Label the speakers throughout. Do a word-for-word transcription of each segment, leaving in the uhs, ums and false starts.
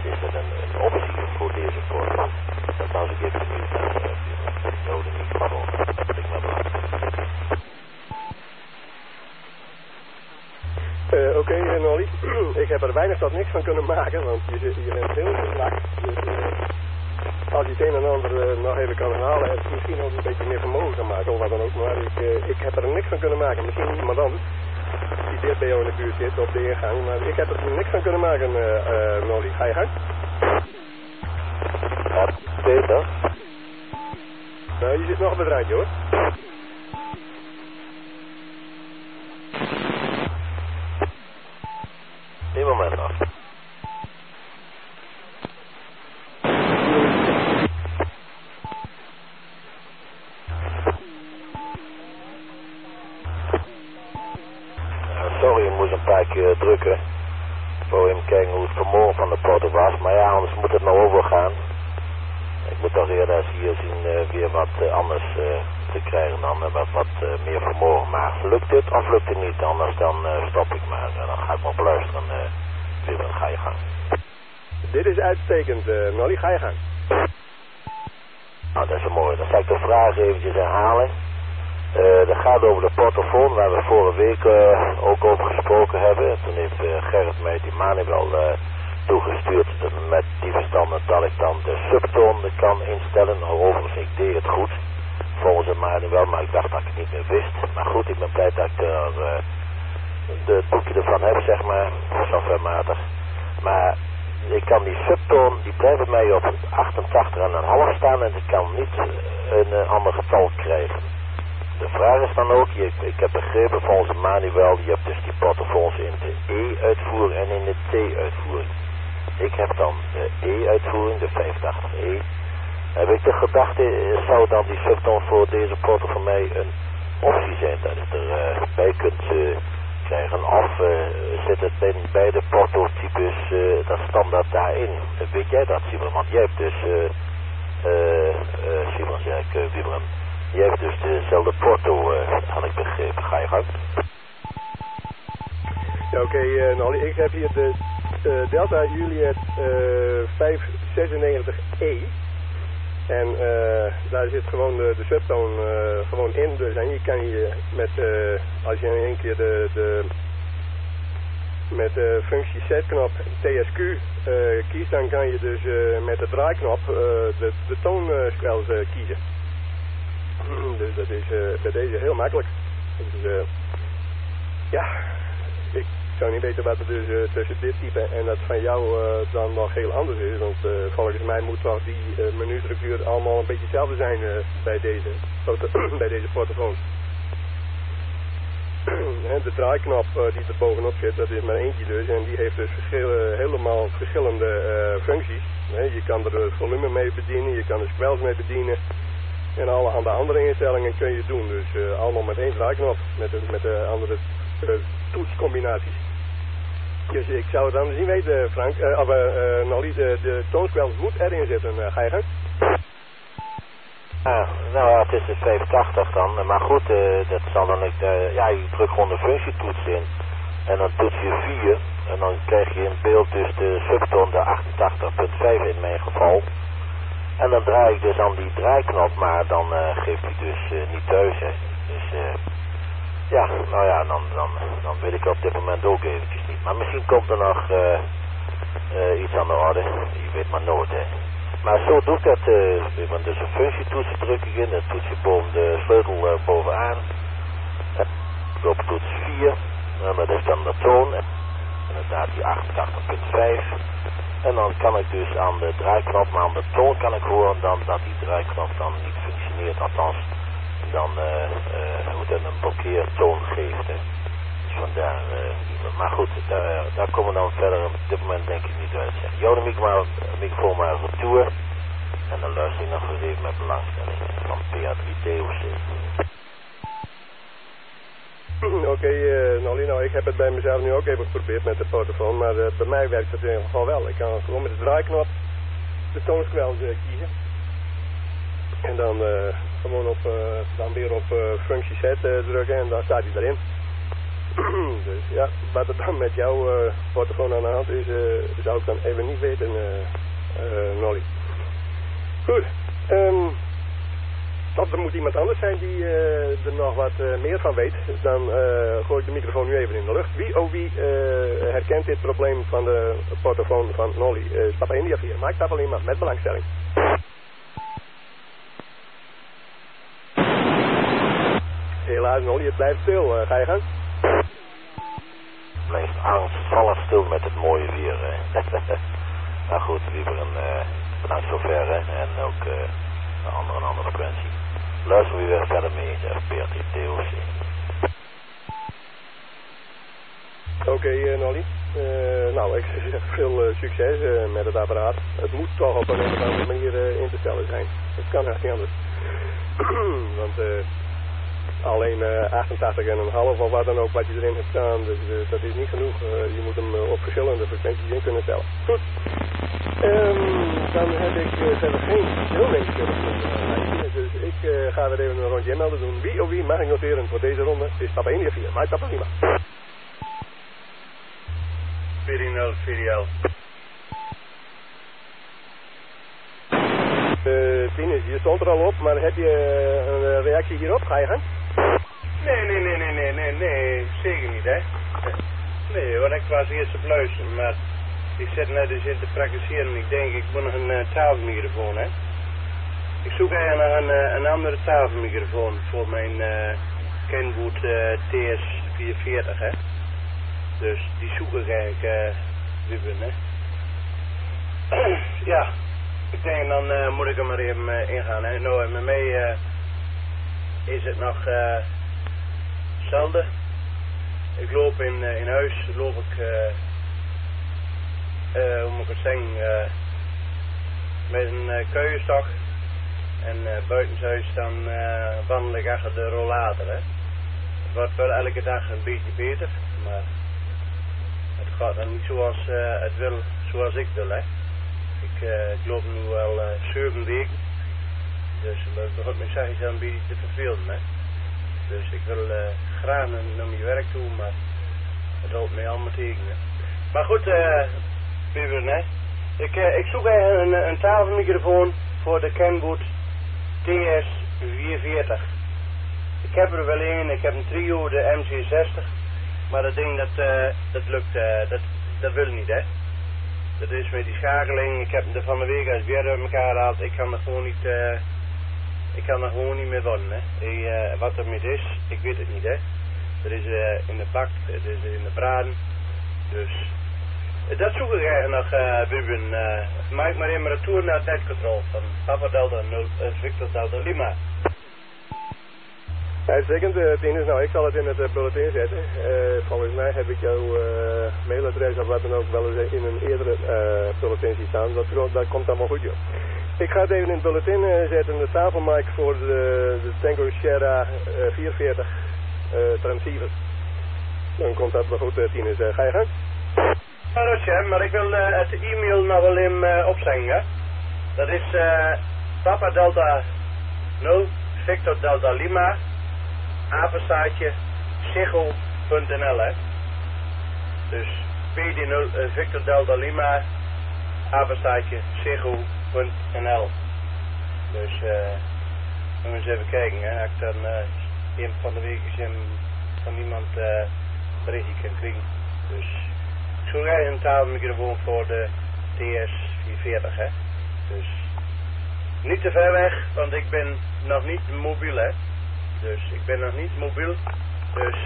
Speaker 1: is er een, een optie voor deze porto. Dat was ik even benieuwd naar uh, Jode niet gewoon. Dat vind ik wel belangrijk.
Speaker 2: Uh, Oké, okay, Nolly. Ik heb er weinig tot niks van kunnen maken, want je, je bent heel geslakt. Dus uh, als je het een en ander uh, nog even kan herhalen, heb je misschien ook een beetje meer vermogen kan maken of wat dan ook. Maar ik, uh, ik heb er niks van kunnen maken. Misschien iemand anders die dicht bij jou in de buurt zit op de ingang. Maar ik heb er niks van kunnen maken, uh, uh, Nolly. Ga je gang?
Speaker 1: Ja, Peter?
Speaker 2: Nou, je zit nog op het randje, hoor.
Speaker 1: Eén moment nog. Sorry, ik moest een paar keer drukken. Voor hem kijken hoe het vermogen van de porto was. Maar ja, anders moet het nou overgaan. Ik moet toch eerder eens hier zien uh, weer wat uh, anders uh, te krijgen dan uh, wat, wat uh, meer vermogen. Maar lukt dit of lukt het niet? Anders dan uh, stop ik maar. En dan ga ik maar beluisteren. Uh, dan ga je gang.
Speaker 2: Dit is uitstekend, uh, Nolly. Ga je gang.
Speaker 1: Nou, dat is wel mooi. Dan zal ik de vraag eventjes herhalen. Uh, dat gaat over de portofoon waar we vorige week uh, ook over gesproken hebben. En toen heeft uh, Gerrit mij die manual uh, toegestuurd met die verstanden dat ik dan de subtoon kan instellen. Nou, overigens, ik deed het goed volgens de manual, maar ik dacht dat ik het niet meer wist. Maar goed, ik ben blij dat ik er uh, de boekje ervan heb, zeg maar, softwarematig. Maar ik kan die subtoon, die blijft bij mij op achtentachtig komma vijf staan en ik kan niet een uh, ander getal krijgen. De vraag is dan ook, ik, ik heb begrepen volgens de manual, je hebt dus die portofoons in de E-uitvoering en in de T-uitvoering. Ik heb dan de E-uitvoering, de vijfentachtig E. Heb ik de gedachte, zou dan die subtoon voor deze porto voor mij een optie zijn, dat je er uh, bij kunt uh, krijgen? Of uh, zit het in beide portotypes uh, dat standaard daarin? Weet jij dat, Simon? Want jij hebt dus, uh, uh, uh, Simon, zeg ik, uh, Wiebren. Jij hebt dus dezelfde porto, uh, had ik begrepen. Ga je gang?
Speaker 2: Ja, oké, okay, uh, Nolly. Ik heb hier de uh, Delta Juliet uh, vijfhonderdzesennegentig E. En uh, daar zit gewoon de, de subtoon uh, gewoon in. Dus en je kan je met, uh, als je in één keer de, de met de functie Z-knop T S Q uh, kiest, dan kan je dus uh, met de draaiknop uh, de, de toonskwels uh, kiezen. Dus dat is uh, bij deze heel makkelijk. Dus, uh, ja, ik zou niet weten wat er dus uh, tussen dit type en dat van jou uh, dan nog heel anders is. Want uh, volgens mij moet toch die uh, menustructuur allemaal een beetje hetzelfde zijn uh, bij deze, bij deze portofoons. De draaiknop uh, die er bovenop zit, dat is maar eentje dus. En die heeft dus verschillen, helemaal verschillende uh, functies. Je kan er volume mee bedienen, je kan er squelch mee bedienen. En allerhande andere instellingen kun je doen. Dus uh, allemaal met één draaiknop. Met de, met de andere uh, toetscombinaties. Dus ik zou het anders niet weten, Frank. Uh, of uh, uh, Nolly, de, de toonskwels moet erin zitten. Uh, ga je gang?
Speaker 1: Ah, nou ja, het is de vijfentachtig dan. Maar goed, uh, dat zal dan... Uh, ja, je drukt gewoon de functietoets in. En dan toets je vier. En dan krijg je in beeld dus de subtoon de achtentachtig komma vijf in mijn geval. En dan draai ik dus aan die draaiknop, maar dan uh, geeft hij dus uh, niet thuis, hè. Dus uh, ja, nou ja, dan, dan, dan weet ik op dit moment ook eventjes niet. Maar misschien komt er nog uh, uh, iets aan de orde. Je weet maar nooit, hè. Maar zo doe ik dat. Uh, dus een functietoets druk ik in. Dan toets je boven de sleutel uh, bovenaan. En op toets vier. En dat is dan de toon. En inderdaad die achtentachtig komma vijf. En dan kan ik dus aan de draaiknop, maar aan de toon kan ik horen dan dat die draaiknop dan niet functioneert. Althans, dan uh, uh, moet het een blokkeertoon geeft. Hè. Dus vandaar, uh, maar goed, daar, daar komen we dan verder op dit moment denk ik niet uit. Jou de microfoon, microfoon maar retour. En dan luister ik nog eens even met belangstelling van P A drie T O C.
Speaker 2: Oké, okay, uh, Nolly, nou ik heb het bij mezelf nu ook even geprobeerd met de portofoon, maar uh, bij mij werkt het in ieder geval wel. Ik kan gewoon met de draaiknop de toonskwels uh, kiezen. En dan uh, gewoon op, uh, dan weer op uh, functie Z uh, drukken en dan staat hij erin. Dus ja, wat er dan met jouw uh, portofoon aan de hand is, uh, zou ik dan even niet weten, uh, uh, Nolly. Goed. Um, of er moet iemand anders zijn die uh, er nog wat uh, meer van weet. Dan uh, gooi ik de microfoon nu even in de lucht. Wie oh wie uh, herkent dit probleem van de portofoon van Nolly? Uh, Papa India vier. Maar ik stap alleen maar met belangstelling. Helaas Nolly, het blijft stil. Uh, ga je gang?
Speaker 1: Het blijft angstvallig stil met het mooie weer. Nou goed, liever een uh, bedankt zover hè. En ook uh, een andere, een andere frequentie. Luister wie weer verder mee, F P R T T O C.
Speaker 2: Oké okay, uh, Nolly. Uh, nou, ik zeg veel uh, succes uh, met het apparaat. Het moet toch op een of andere manier uh, in te stellen zijn. Het kan echt niet anders. Want uh, alleen uh, achtentachtig komma vijf of wat dan ook wat je erin hebt staan, dus uh, dat is niet genoeg. Uh, je moet hem uh, op verschillende frequenties in kunnen stellen. Goed. Um, dan heb ik uh, verder geen deelnemerstelefoontje. Dus ik uh, ga weer even een rondje melden doen. Wie of wie mag ik noteren voor deze ronde? Het is Papa India vier, maar Papa Lima.
Speaker 3: veertien nul vier L.
Speaker 2: Uh, Tinus, je stond er al op, maar heb je uh, een reactie hierop? Ga je gang?
Speaker 3: Nee, nee, nee, nee, nee, nee, nee, zeker niet, hè. Nee, want ik was eerst op luisteren, maar ik zit net eens in te praktiseren en ik denk, ik moet nog een uh, tafelmicrofoon, hè. Ik zoek eigenlijk nog een, uh, een andere tafelmicrofoon voor mijn uh, Kenwood uh, T S vierhonderdveertig, hè. Dus die zoek ik eigenlijk, uh, Wibben, hè. Ja, ik denk dan uh, moet ik er maar even uh, ingaan, hè. Nou, en met mij uh, is het nog uh, hetzelfde. Ik loop in, uh, in huis, loop ik, uh, uh, hoe moet ik het zeggen, uh, met een uh, kuienstok. En uh, buitenshuis dan uh, wandel ik achter de rollator, hè. Het wordt wel elke dag een beetje beter, maar het gaat dan niet zoals uh, het wil, zoals ik wil, hè. Ik, uh, ik loop nu al uh, zeven weken, dus het begint me zachtjes een beetje te vervelen, hè. Dus ik wil uh, graag naar, naar mijn werk toe, maar het houdt mij allemaal tegen, hè. Maar goed, uh, Biberen, hè. Ik, uh, ik zoek eigenlijk een, een tafelmicrofoon voor de Kenwood T S vierhonderdveertig. Ik heb er wel een, ik heb een trio, de M C zestig, maar dat ding dat, uh, dat lukt, uh, dat, dat wil niet, hè. Dat is met die schakeling, ik heb er van de week als weer uit elkaar gehaald, ik kan er gewoon niet, uh, ik kan er gewoon niet meer worden, hè. Ik, uh, wat er met is, ik weet het niet, hè. Er is uh, in de bak, het is in de braden, dus uh, dat zoek ik eigenlijk nog, uh, Buben. Uh, maak maar even een retour naar het netcontrol van Papa Delta nul, uh, Victor Delta Lima.
Speaker 2: Uitstekend, uh, Tinus. Nou, ik zal het in het uh, bulletin zetten. Uh, volgens mij heb ik jouw uh, mailadres of wat dan ook wel eens in een eerdere uh, bulletin zien staan. Dat, dat komt allemaal goed, joh. Ik ga het even in het bulletin uh, zetten. De tafelmic voor de, de Tango Sierra uh, vierhonderdveertig uh, transceiver. Dan komt dat wel goed, uh, Tinus. Uh, ga je gang?
Speaker 3: Ja, dat is ja, maar ik wil uh, het e-mail nog wel in uh, opzeggen, hè. Dat is uh, Papa Delta nul, Victor Delta Lima, apenstaartje, sigel punt n l, hè. Dus P D nul, uh, Victor Delta Lima, apenstaartje, sigel punt n l. Dus, eh, uh, moet eens even kijken, hè. Als ik dan uh, een van de weken van iemand uh, berichtje kan krijgen. Dus ik zoek eigenlijk een taalmicrofoon voor de T S vierhonderdveertig, hè. Dus niet te ver weg, want ik ben nog niet mobiel, hè. Dus ik ben nog niet mobiel, dus,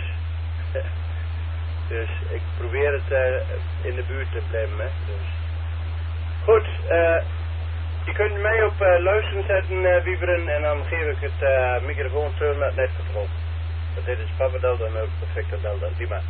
Speaker 3: dus ik probeer het uh, in de buurt te blijven, hè. Dus. Goed, uh, je kunt mij op uh, luisteren zetten, uh, Wieberen, en dan geef ik het uh, microfoon terug naar het netcontrol. Dit is Papa Delta en ook Victor Delta Lima.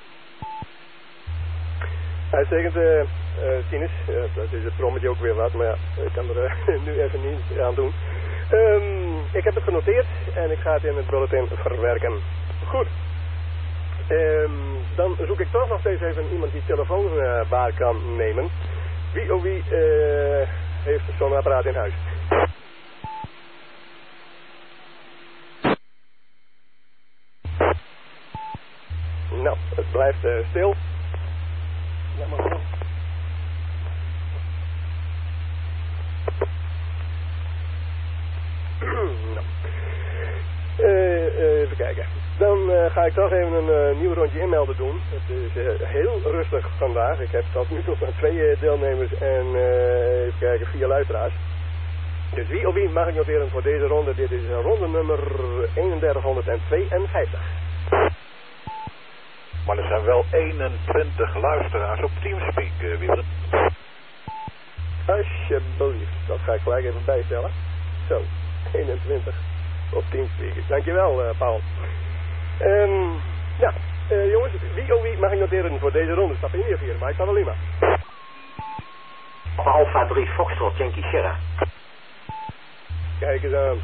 Speaker 2: Uitstekend, uh, uh, Tinus. Uh, dat is het brommetje ook weer wat, maar ja, ik kan er uh, nu even niet aan doen. Um, ik heb het genoteerd en ik ga het in het bulletin verwerken. Goed. Um, dan zoek ik toch nog steeds even iemand die telefoon uh, waar kan nemen. Wie of wie uh, heeft zo'n apparaat in huis? Nou, blijft uh, stil. Ja, maar goed. nou. uh, uh, even kijken. Dan uh, ga ik toch even een uh, nieuw rondje inmelden doen. Het is uh, heel rustig vandaag. Ik heb tot nu toe maar twee uh, deelnemers en uh, even kijken, vier luisteraars. Dus wie of wie mag ik noteren voor deze ronde? Dit is ronde nummer eenendertighonderdtweeënvijftig.
Speaker 4: Maar er zijn wel eenentwintig luisteraars op Teamspeak, uh, Wieberen.
Speaker 2: Alsjeblieft, dat ga ik gelijk even bijstellen. Zo, eenentwintig op Teamspeak. Dankjewel, uh, Paul. Um, ja, uh, jongens, wie of wie mag ik noteren voor deze ronde? Stap in hier vier, maar ik kan alleen maar.
Speaker 5: Alpha drie Foxtrot, Yankee Sierra.
Speaker 2: Kijk eens aan.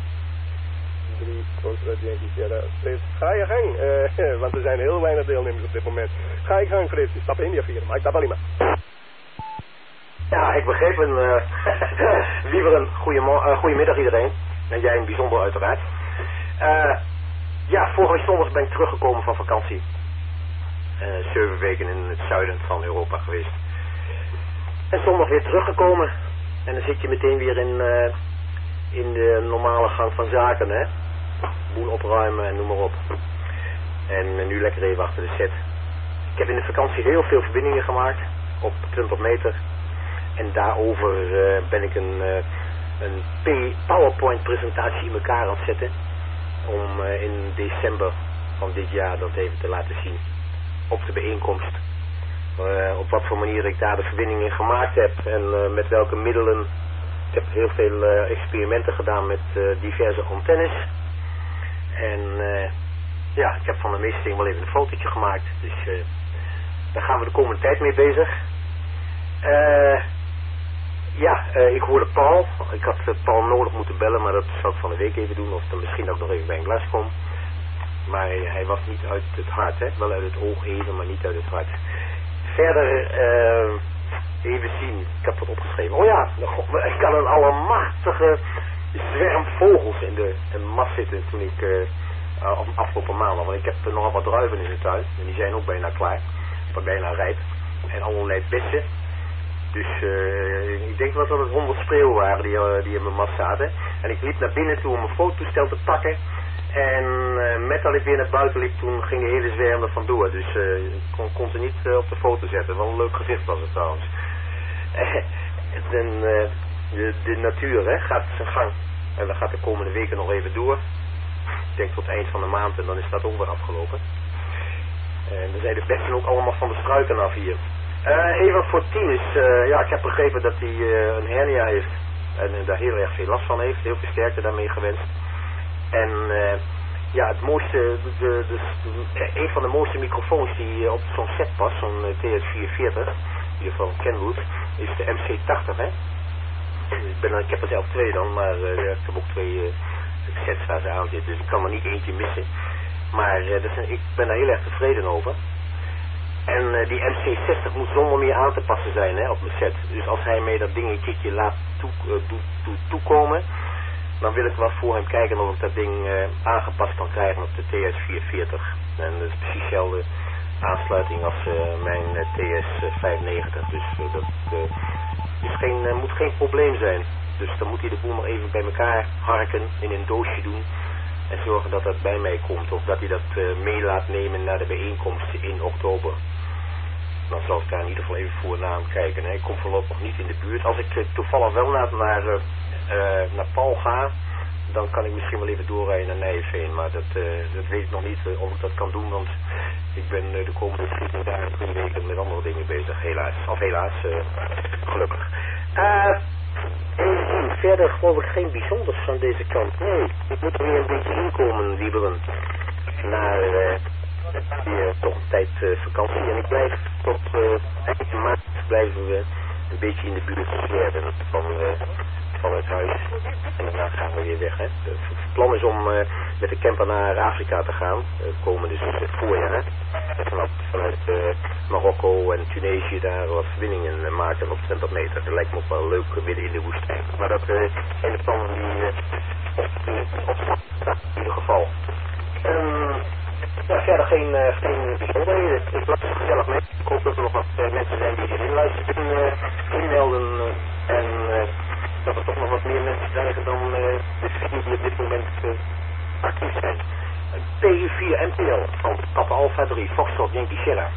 Speaker 2: drie Foxtrot, Yankee Sierra. Frits, ga je gang, uh, want er zijn heel weinig deelnemers op dit moment. Ga je gang, Frits, stap in hier vier, maar ik stap alleen maar.
Speaker 5: Ja, ik begreep een, uh, liever een uh, goedemiddag iedereen. En jij in het bijzonder uiteraard. Uh, ja, vorige zondag ben ik teruggekomen van vakantie. Uh, zeven weken in het zuiden van Europa geweest. En zondag weer teruggekomen. En dan zit je meteen weer in, uh, in de normale gang van zaken, hè. Boel opruimen en noem maar op. En uh, nu lekker even achter de set. Ik heb in de vakantie heel veel verbindingen gemaakt. Op twintig meter. En daarover uh, ben ik een, uh, een PowerPoint presentatie in elkaar aan het zetten. Om uh, in december van dit jaar dat even te laten zien. Op de bijeenkomst. Uh, op wat voor manier ik daar de verbindingen gemaakt heb. En uh, met welke middelen. Ik heb heel veel uh, experimenten gedaan met uh, diverse antennes. En uh, ja, ik heb van de meeste dingen wel even een fotootje gemaakt. Dus uh, daar gaan we de komende tijd mee bezig. Uh, ja, uh, ik hoorde Paul. Ik had uh, Paul nodig moeten bellen, maar dat zal ik van de week even doen. Of dan misschien ook nog even bij een glas kom. Maar uh, hij was niet uit het hart, hè. Wel uit het oog even, maar niet uit het hart. Verder, uh, even zien. Ik heb wat opgeschreven. Oh ja, ik had een allemachtige zwerm vogels in de, in de mast zitten toen ik uh, uh, afgelopen maandag. Want ik heb uh, nogal wat druiven in de tuin. En die zijn ook bijna klaar. Of bijna rijp. En allerlei bessen. Dus uh, ik denk wel dat het honderd spreeuwen waren die, uh, die in mijn mast zaten. En ik liep naar binnen toe om mijn fototoestel te pakken. En uh, met dat ik weer naar buiten liep, toen ging de hele zwerm er vandoor. Dus uh, ik kon, kon ze niet uh, op de foto zetten. Wel een leuk gezicht was het trouwens. en, uh, de, de natuur hè, gaat zijn gang. En dat gaat de komende weken nog even door. Ik denk tot eind van de maand en dan is dat ook weer afgelopen. En dan zijn de bessen ook allemaal van de struiken af hier. Uh, even voor Tinus. Uh, ja, ik heb begrepen dat hij uh, een hernia heeft. En uh, daar heel erg veel last van heeft. Heel veel sterkte daarmee gewenst. En uh, ja, het mooiste, de, de, de, de, een van de mooiste microfoons die uh, op zo'n set past, zo'n uh, T S vierhonderdveertig, in ieder geval Kenwood, is de M C tachtig, hè. Ik, ben, ik heb er zelf twee dan, maar uh, ik heb ook twee uh, sets waar ze aan zitten, dus ik kan er niet eentje missen. Maar uh, dat is, ik ben daar heel erg tevreden over. En uh, die M C zestig moet zonder meer aan te passen zijn, hè, op mijn set. Dus als hij mij dat dingetje laat toe, uh, toe, toe, toekomen, dan wil ik wel voor hem kijken of ik dat ding uh, aangepast kan krijgen op de T S vierhonderdveertig. En dat is precies dezelfde aansluiting als uh, mijn uh, T S vijfennegentig. Dus uh, dat uh, is geen, uh, moet geen probleem zijn. Dus dan moet hij de boel maar even bij elkaar harken, in een doosje doen. En zorgen dat dat bij mij komt. Of dat hij dat uh, mee laat nemen naar de bijeenkomst in oktober. Dan zal ik daar in ieder geval even voor naar hem kijken. Hè. Ik kom voorlopig nog niet in de buurt. Als ik uh, toevallig wel naar, naar, uh, uh, naar Paul ga, dan kan ik misschien wel even doorrijden naar Nijveen. Maar dat, uh, dat weet ik nog niet uh, of ik dat kan doen. Want ik ben uh, de komende drie dagen, drie weken met andere dingen bezig. Helaas. Of helaas, uh, gelukkig. Uh, verder geloof ik geen bijzonders van deze kant. Nee, ik moet er weer een beetje inkomen, lieveren. Naar uh, weer toch een tijd uh, vakantie. En ik blijf tot uh, eind maart blijven we een beetje in de buurt zwerven van, uh, van het huis. En daarna gaan we weer weg. Hè. Het plan is om uh, met de camper naar Afrika te gaan. Uh, komen dus het voorjaar. Vanaf, vanuit uh, Marokko en Tunesië daar wat verbindingen uh, maken op twintig meter. Dat lijkt me ook wel leuk uh, midden in de woestijn. Maar dat uh, zijn de plannen die uh, op, uh, op staan in ieder geval. Um, Ja, verder geen, uh, geen bijzonderheden. Ik laat het gezellig mee. Ik hoop dat er nog wat uh, mensen zijn die erin luisteren uh, inmelden. Uh, en uh, dat er toch nog wat meer mensen zijn dan uh, de vier die op dit moment uh, actief zijn. P vier M T L van Papa Alpha drie, Foxtrot Yankee Sierra.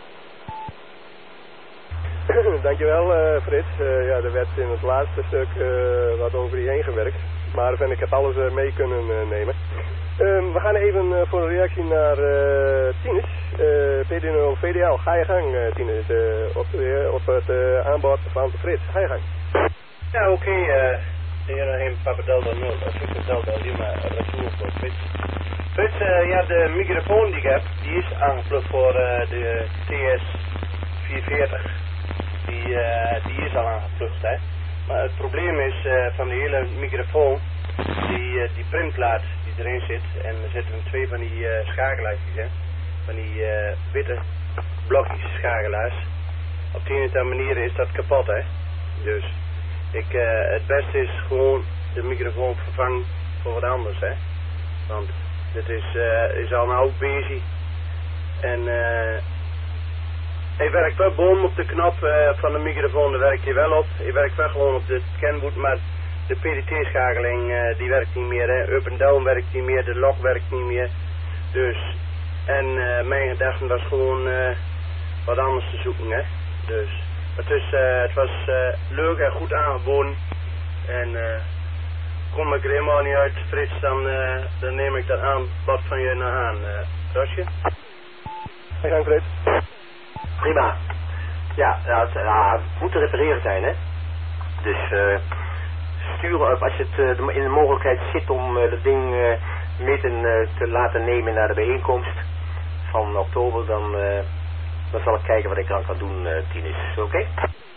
Speaker 2: Dankjewel uh, Frits. Uh, ja, er werd in het laatste stuk uh, wat over je heen gewerkt. Maar vind ik heb alles uh, mee kunnen uh, nemen. Um, we gaan even uh, voor een reactie naar uh, Tinus. Uh, P D nul V D L. Ga je gang uh, Tinus. Uh, op, uh, op het uh, aanbod van Frits. Ga je gang.
Speaker 3: Ja, oké. Okay, uh, hier geen Papa Delta nul. Dat is een Delta Lima retour voor Frits. Frits, uh, ja, de microfoon die ik heb, die is aangeplukt voor uh, de T S vierhonderdveertig. Die, uh, die is al aangeplukt, hè. Maar het probleem is uh, van die hele microfoon, die, uh, die printplaat die erin zit, en er zitten twee van die uh, schakelaartjes, hè. Van die uh, witte blokjes schakelaars. Op de een of andere manier is dat kapot, hè. Dus ik, uh, het beste is gewoon de microfoon vervangen voor wat anders, hè. Want dit is, uh, is al een oud beestje. En uh, hij werkt wel boom op de knop uh, van de microfoon, daar werkt hij wel op. Hij werkt wel gewoon op de scanboot, maar de P D T-schakeling uh, die werkt niet meer, hè. Up en down werkt niet meer, de log werkt niet meer. Dus, en uh, mijn gedachte was gewoon uh, wat anders te zoeken, hè. Dus, het, is, uh, het was uh, leuk en goed aangeboden. En uh, kom ik er helemaal niet uit, Frits, dan, uh, dan neem ik dat aanbod van je naar aan. Uh, Rosje?
Speaker 2: Ga je gang Frits.
Speaker 5: Prima. Ja, ja, het ja, moet te repareren zijn, hè. Dus uh, sturen op als het uh, in de mogelijkheid zit om uh, dat ding uh, mee uh, te laten nemen naar de bijeenkomst van oktober, dan, uh, dan zal ik kijken wat ik eraan kan doen, uh, Tinus. Oké? Okay?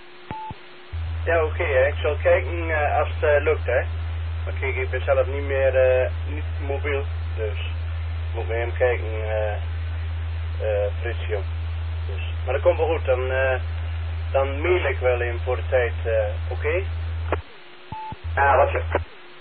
Speaker 3: Ja, oké, okay, ik zal kijken uh, als het uh, lukt, hè. Maar kijk, ik ben zelf niet meer uh, niet mobiel, dus moet me even kijken, uh, uh, Frits, joh. Dus, maar dat komt wel goed, dan, uh, dan mail ik wel in voor de tijd, uh, oké? Okay?
Speaker 5: Ja, wat je.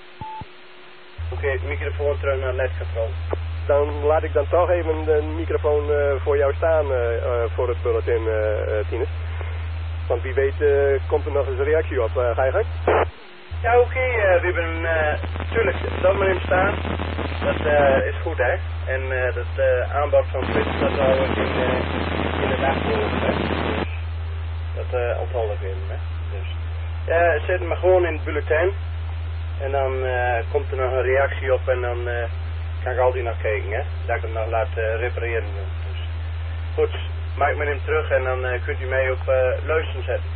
Speaker 3: Oké, okay, microfoon terug naar netcontrole.
Speaker 2: Dan laat ik dan toch even de microfoon uh, voor jou staan uh, uh, voor het bulletin, uh, uh, Tinus. Want wie weet uh, komt er nog eens een reactie op. Uh, ga je gang?
Speaker 3: Ja, oké, okay, uh, we hebben uh, tuurlijk dat maar in staan. Dat uh, is goed, hè. En uh, dat uh, aanbod van Frits, dat hou ik in, uh, in de dagboek, hè. Dus dat uh, onthoud ik in, hè. Dus ja, zet hem maar gewoon in het bulletin. En dan uh, komt er nog een reactie op en dan uh, kan ik altijd nog kijken, hè. Dat ik hem nog laat uh, repareren. Dus goed, maak me hem terug en dan uh, kunt u mij op uh, luisteren zetten.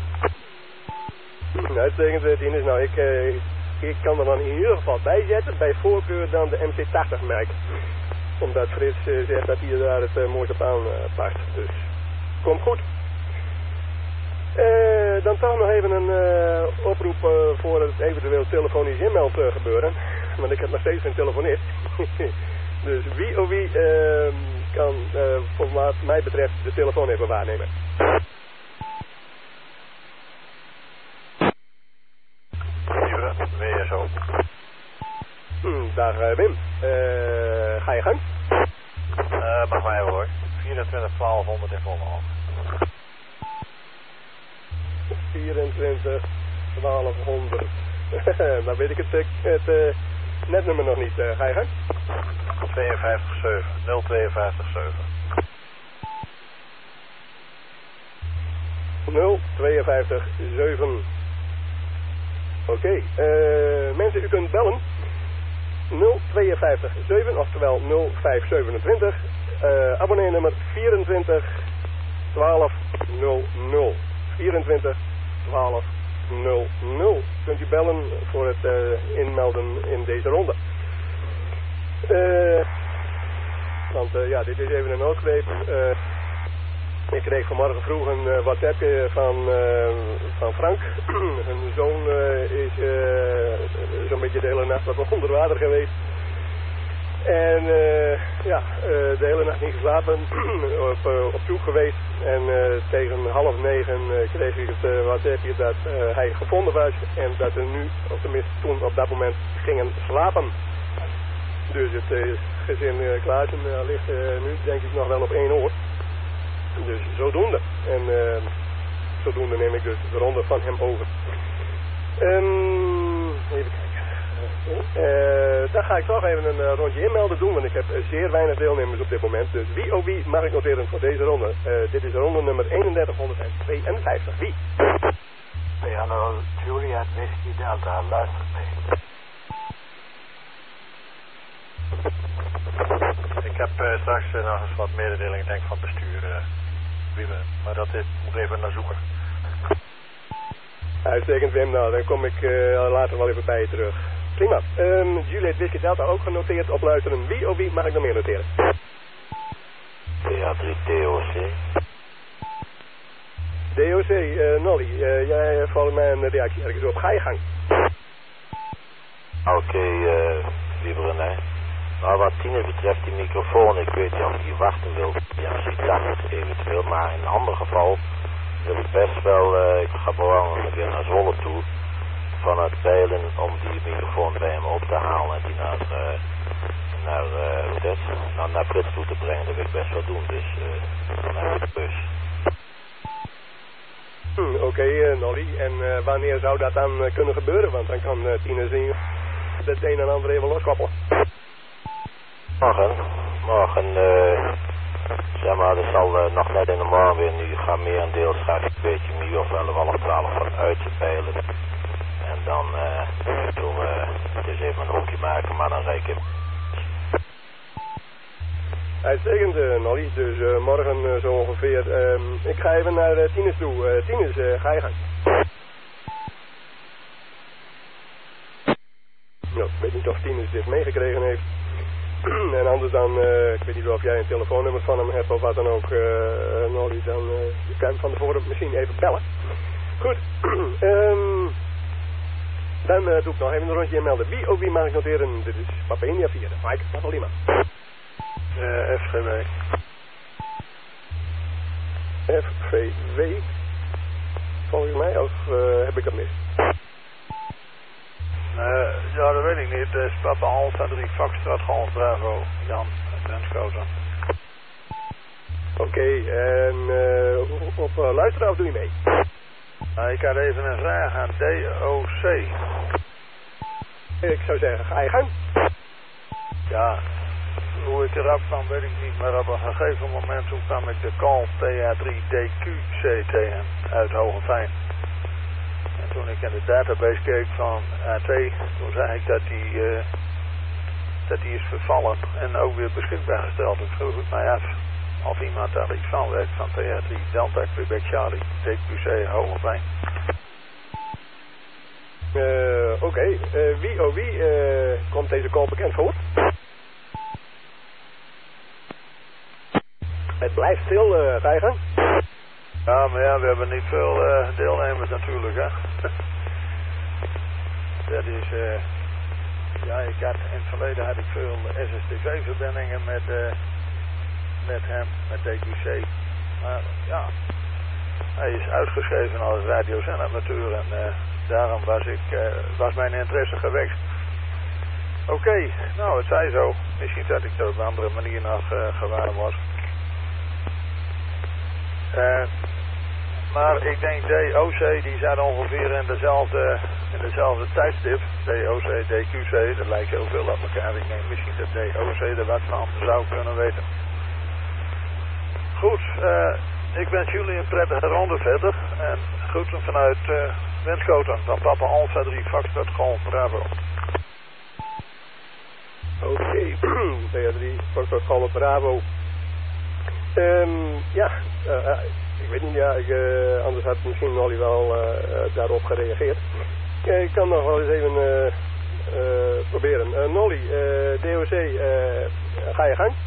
Speaker 2: Uitstekend, Tinus. Nou, ik, uh, ik kan er dan in ieder geval bij zetten, bij voorkeur dan de M C tachtig merk. Omdat Frits uh, zegt dat hij daar het uh, mooiste op aan uh, past. Dus, komt goed. Uh, dan toch nog even een uh, oproep uh, voor het eventueel telefonisch inmeld uh, gebeuren. Want ik heb nog steeds geen telefonist. Dus wie of wie uh, kan uh, voor wat mij betreft de telefoon even waarnemen.
Speaker 4: W S O.
Speaker 2: Hmm, dag uh, Wim. Uh, ga je gang?
Speaker 4: Uh, mag mij hoor. vierentwintig twaalfhonderd in Vollenhof.
Speaker 2: vierentwintig twaalfhonderd. Dan weet ik het, het uh, netnummer nog niet. Uh, ga je gang?
Speaker 4: tweeënvijftig zeven. nul tweeënvijftig zeven.
Speaker 2: nul tweeënvijftig zeven. Oké, okay. uh, mensen, u kunt bellen nul tweeënvijftig zeven, oftewel nul vijf zevenentwintig, uh, abonneernummer vierentwintig twaalf nul nul. vierentwintig twaalf nul nul. Kunt u bellen voor het uh, inmelden in deze ronde. Uh, want uh, ja, dit is even een noodgreep. Uh, Ik kreeg vanmorgen vroeg een uh, WhatsAppje van, uh, van Frank. Hun zoon uh, is uh, zo'n beetje de hele nacht wat onder water geweest. En uh, ja, uh, de hele nacht niet geslapen, op, uh, op zoek geweest. En uh, tegen half negen uh, kreeg ik het uh, WhatsAppje dat uh, hij gevonden was. En dat ze nu, of tenminste toen op dat moment, gingen slapen. Dus het uh, gezin uh, Klaassen uh, ligt uh, nu denk ik nog wel op één oor. Dus zodoende. En uh, zodoende neem ik dus de ronde van hem over. Um, even kijken. Uh, dan ga ik toch even een uh, rondje inmelden doen, want ik heb uh, zeer weinig deelnemers op dit moment. Dus wie oh wie mag ik noteren voor deze ronde? Uh, dit is ronde nummer eenendertighonderdtweeënvijftig. Wie?
Speaker 6: Hey, hallo, Juliet Whisky Delta, luister mee.
Speaker 4: Ik heb uh, straks uh, nog eens wat mededelingen denk van het bestuur, uh, Wieber, maar dat is, moet even naar zoeken.
Speaker 2: Uitstekend Wim, nou dan kom ik uh, later wel even bij je terug. Prima. Um, Juliet Whisky Delta ook genoteerd op luisteren. Wie of wie mag ik nog meer noteren?
Speaker 1: P A drie T O C.
Speaker 2: D O C, uh, Nolly, uh, jij volgt mij een reactie ergens op. Ga je gang.
Speaker 1: Oké, okay, uh, Wieber en hij. Nou, wat Tine betreft die microfoon, ik weet niet of je wachten wil. Ja, als je dacht eventueel, maar in een ander geval wil ik best wel, uh, ik ga belangrijk een keer naar Zwolle toe, vanuit Bijlen om die microfoon bij hem op te halen en die naar, uh, naar, uh, hoe dat, naar, naar Brits toe te brengen. Dat wil ik best wel doen, dus uh, dan heb ik de bus.
Speaker 2: Hm, Oké, okay, uh, Nolly, en uh, wanneer zou dat dan uh, kunnen gebeuren? Want dan kan uh, Tine zien dat het een en ander even loskoppelen.
Speaker 1: Morgen, morgen, uh, zeg maar, dat zal uh, nog net in de morgen weer. Nu gaan meerendeels straks een beetje meer of wel half twaalf van uit te peilen. En dan uh, doen we het is even een hoekje maken, maar dan rijk ik.
Speaker 2: Uitstekend, uh, Nolly. Dus uh, morgen uh, zo ongeveer. Uh, ik ga even naar uh, Tines toe. Uh, Tines, uh, ga je gang. Nou, ik weet niet of Tines dit meegekregen heeft. En anders dan, uh, ik weet niet of jij een telefoonnummer van hem hebt of wat dan ook, uh, Nolly, dan uh, je kan hem van tevoren misschien even bellen. Goed, um, dan uh, doe ik nog even een rondje inmelden. Wie of wie mag ik noteren? Dit is Papa India vier, Mike Papalima.
Speaker 4: Uh, F G W.
Speaker 2: F V W, volgens mij, of uh, heb ik dat mis?
Speaker 4: Uh, ja, dat weet ik niet. Het is Papa Alpha drie Foxtrot Golf Bravo, Jan, Benskoten.
Speaker 2: Oké, okay, en uh, op, op uh, luisteren of doe je mee?
Speaker 4: Uh, ik had even een vraag aan D O C.
Speaker 2: Ik zou zeggen, ga je gang.
Speaker 4: Ja, hoe ik eraf kwam weet ik niet, maar op een gegeven moment toen kwam ik de call P A drie D Q C tegen uit Hogeveen. En toen ik in de database keek van A T, toen zei ik dat die, uh, dat die is vervallen en ook weer beschikbaar gesteld. Ik vroeg het mij af of iemand daar iets van weet van P A drie Delta Quebec Charlie D Q C Hogeveen.
Speaker 2: Uh, Oké, okay. uh, wie oh wie uh, komt deze call bekend voor? Het blijft stil, uh, ga je gang.
Speaker 4: Ja, maar ja, we hebben niet veel uh, deelnemers natuurlijk, hè. Dat is, uh, ja, ik had, in het verleden had ik veel S S T V-verbindingen met, uh, met hem, met D Q C. Maar ja, hij is uitgeschreven als radiozendamateur en uh, daarom was, ik, uh, was mijn interesse gewekt. Oké, okay, nou, het zij zo. Misschien dat ik er op een andere manier nog uh, gewaar was. Uh, maar ik denk D O C die zat ongeveer in dezelfde, in dezelfde tijdstip. D O C, D Q C, dat lijkt heel veel op elkaar. Ik denk misschien dat D O C er wat van zou kunnen weten. Goed, uh, ik wens jullie een prettige ronde verder. En groeten vanuit uh, Wenschoten van Papa Alpha drie Foxtrot Golf Bravo.
Speaker 2: Oké, okay. P A drie Foxtrot Golf Bravo. Um, ja, uh, uh, ik weet niet, ja, ik, uh, anders had misschien Nolly wel uh, uh, daarop gereageerd. Uh, ik kan nog wel eens even uh, uh, proberen. Uh, Nolly, uh, D O C, uh, ga je gang?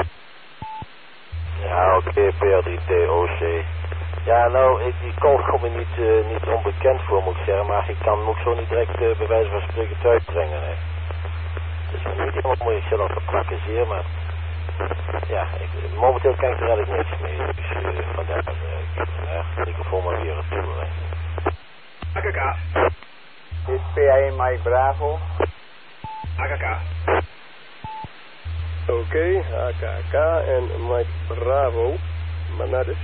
Speaker 1: Ja, oké, okay, P A drie T O C. Ja, nou, ik, die call komt me niet, uh, niet onbekend voor, moet ik zeggen, maar ik kan hem ook zo niet direct uh, bij wijze van spreken thuis brengen. Hè. Dus niet helemaal moet ik zelf verplakken zeer, maar ja, ik, momenteel kan ik er eigenlijk niks mee. Dus uh, vandaar, uh, ja, ik voel me weer retour.
Speaker 7: A K K.
Speaker 6: Dit is P A één Mike Bravo.
Speaker 7: A K K.
Speaker 2: Oké, okay, H K K en Mike Bravo. Manades.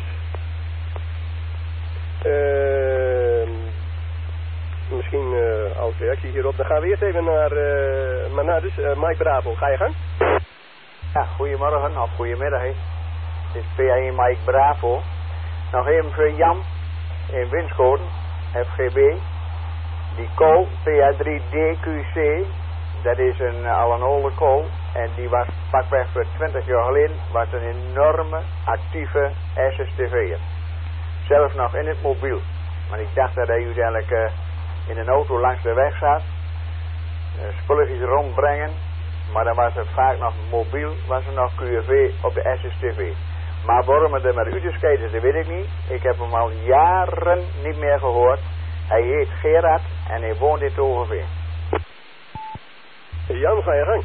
Speaker 2: Uh, misschien uh, als reactie hierop. Dan gaan we eerst even naar uh, Manades. Uh, Mike Bravo, ga je gang?
Speaker 8: Ja, goedemorgen of goedemiddag. He. Dit is P A één Mike Bravo. Nog even voor Jan in Winschoten, F G B. Die kool, P A drie D Q C, dat is een, al een oude kool. En die was pakweg voor twintig jaar geleden, was een enorme actieve S S T V'er. Zelfs nog in het mobiel. Maar ik dacht dat hij uiteindelijk uh, in een auto langs de weg zat. Uh, spulletjes rondbrengen. Maar dan was het vaak nog mobiel, was er nog Q R V op de S S T V. Maar waarom het er met u te skaten, dat weet ik niet. Ik heb hem al jaren niet meer gehoord. Hij heet Gerard en hij woont in Togeveen.
Speaker 2: Jan, ga je gang.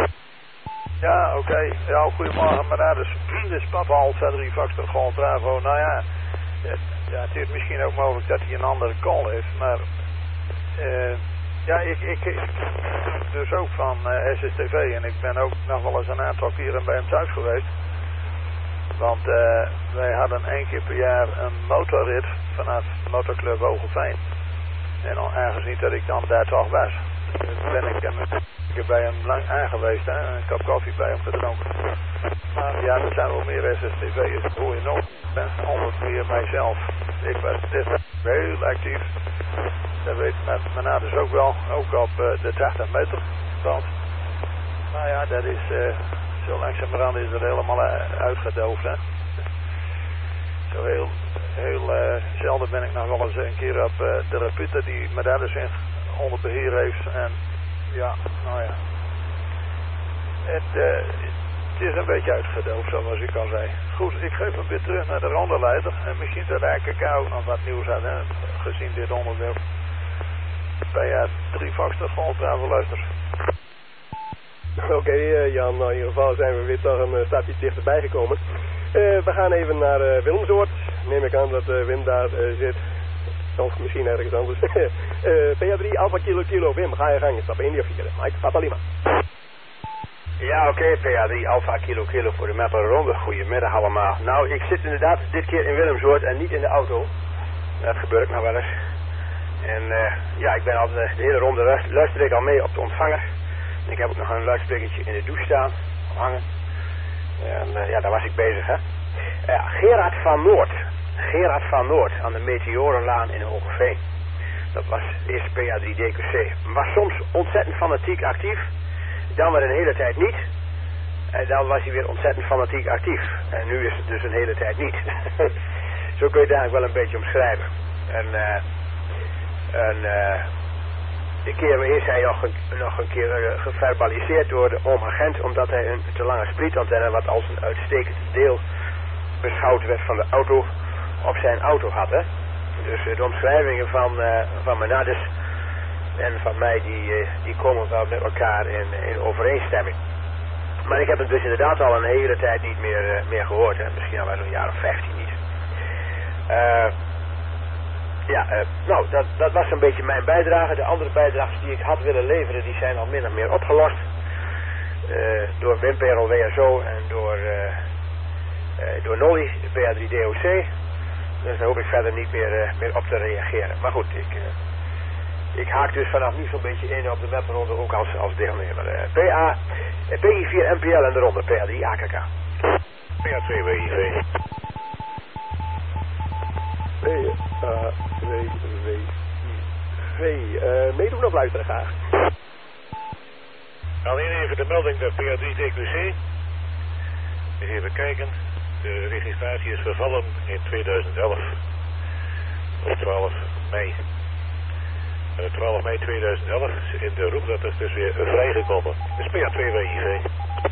Speaker 4: Ja, oké. Okay. Ja, goedemorgen, maar dus, dit is Papa Alfa drie Foxtrot Golf Bravo. Nou ja, het, ja, het is misschien ook mogelijk dat hij een andere call heeft, maar uh, ja, ik, ik, ik dus ook van uh, S S T V en ik ben ook nog wel eens een aantal keren bij hem thuis geweest. Want uh, wij hadden één keer per jaar een motorrit vanaf Motorclub Hogeveen. En aangezien dat ik dan daar toch was, ben ik een keer bij hem lang aangeweest, hè, een kop koffie bij hem gedronken. Maar ja, er zijn wel meer S S T V'ers, dat hoor je nog. Ik ben honderd meer mijzelf. Ik was destijds heel actief. Dat weet mijn benaders ook wel, ook op uh, de tachtig meter band. Nou ja, dat is, uh, zo langzamerhand is het helemaal uh, uitgedoofd, hè. Zo heel, heel uh, zelden ben ik nog wel eens een keer op uh, de repeater die mijn daders in onder beheer heeft. En ja, nou ja. Het, uh, het is een beetje uitgedoofd, zoals ik al zei. Goed, ik geef hem weer terug naar de rondeleider. En misschien dat A K K ook nog wat nieuws had, hè, gezien dit onderdeel. Bij uh, drie Foxtrot Golf Bravo luister.
Speaker 2: Oké, okay, uh, Jan, nou, in ieder geval zijn we weer toch een uh, stapje dichterbij gekomen. Uh, we gaan even naar uh, Willemsoort. Neem ik aan dat uh, Wim daar uh, zit. Of misschien ergens anders. uh, P A drie Alpha Kilo Kilo. Wim, ga je gang. Stap in die of vier. Mike, Papa Lima.
Speaker 7: Ja, oké, okay, P A drie Alpha Kilo Kilo voor de Mapper Ronde. Goedemiddag allemaal. Nou, ik zit inderdaad dit keer in Willemsoort en niet in de auto. Dat gebeurt nog wel eens. En uh, ja, ik ben al de, de hele ronde luister, luister ik al mee op de ontvanger. En ik heb ook nog een luidsprekertje in de douche staan, hangen. En uh, ja, daar was ik bezig, hè. Uh, Gerard van Noord. Gerard van Noord aan de Meteorenlaan in Hogeveen. Dat was eerst P A drie D Q C. Was soms ontzettend fanatiek actief. Dan weer een hele tijd niet. En dan was hij weer ontzettend fanatiek actief. En nu is het dus een hele tijd niet. Zo kun je het eigenlijk wel een beetje omschrijven. En, uh, en uh, de keer eerst hij nog een, nog een keer uh, geverbaliseerd door de oom-agent, omdat hij een te lange sprietantenne, wat als een uitstekend deel beschouwd werd van de auto, op zijn auto had. Hè? Dus uh, de omschrijvingen van, uh, van Menades en van mij, die, uh, die komen wel met elkaar in, in overeenstemming. Maar ik heb hem dus inderdaad al een hele tijd niet meer, uh, meer gehoord. Hè? Misschien al wel een jaar of vijftien niet. Uh, ja, uh, nou, dat, dat was een beetje mijn bijdrage. De andere bijdrages die ik had willen leveren, die zijn al min of meer opgelost. Uh, door Wim P R O W S O en door, uh, uh, door Nolly, de P A drie D O C. Dus daar hoef ik verder niet meer, uh, meer op te reageren. Maar goed, ik, uh, ik haak dus vanaf nu zo'n beetje in op de mapronde ook als, als deelnemer. Uh, P A, uh, P I vier M P L en de ronde, P A drie A K K. P A twee W I V.
Speaker 2: P A twee W I V. Uh, meedoen of luisteren graag?
Speaker 9: Alleen even de melding bij P A drie D Q C. Even kijken. De registratie is vervallen in tweeduizend elf. Op twaalf mei. En twaalf mei tweeduizend elf in de roep dat is dus weer vrijgekomen. Dus P A twee W I V.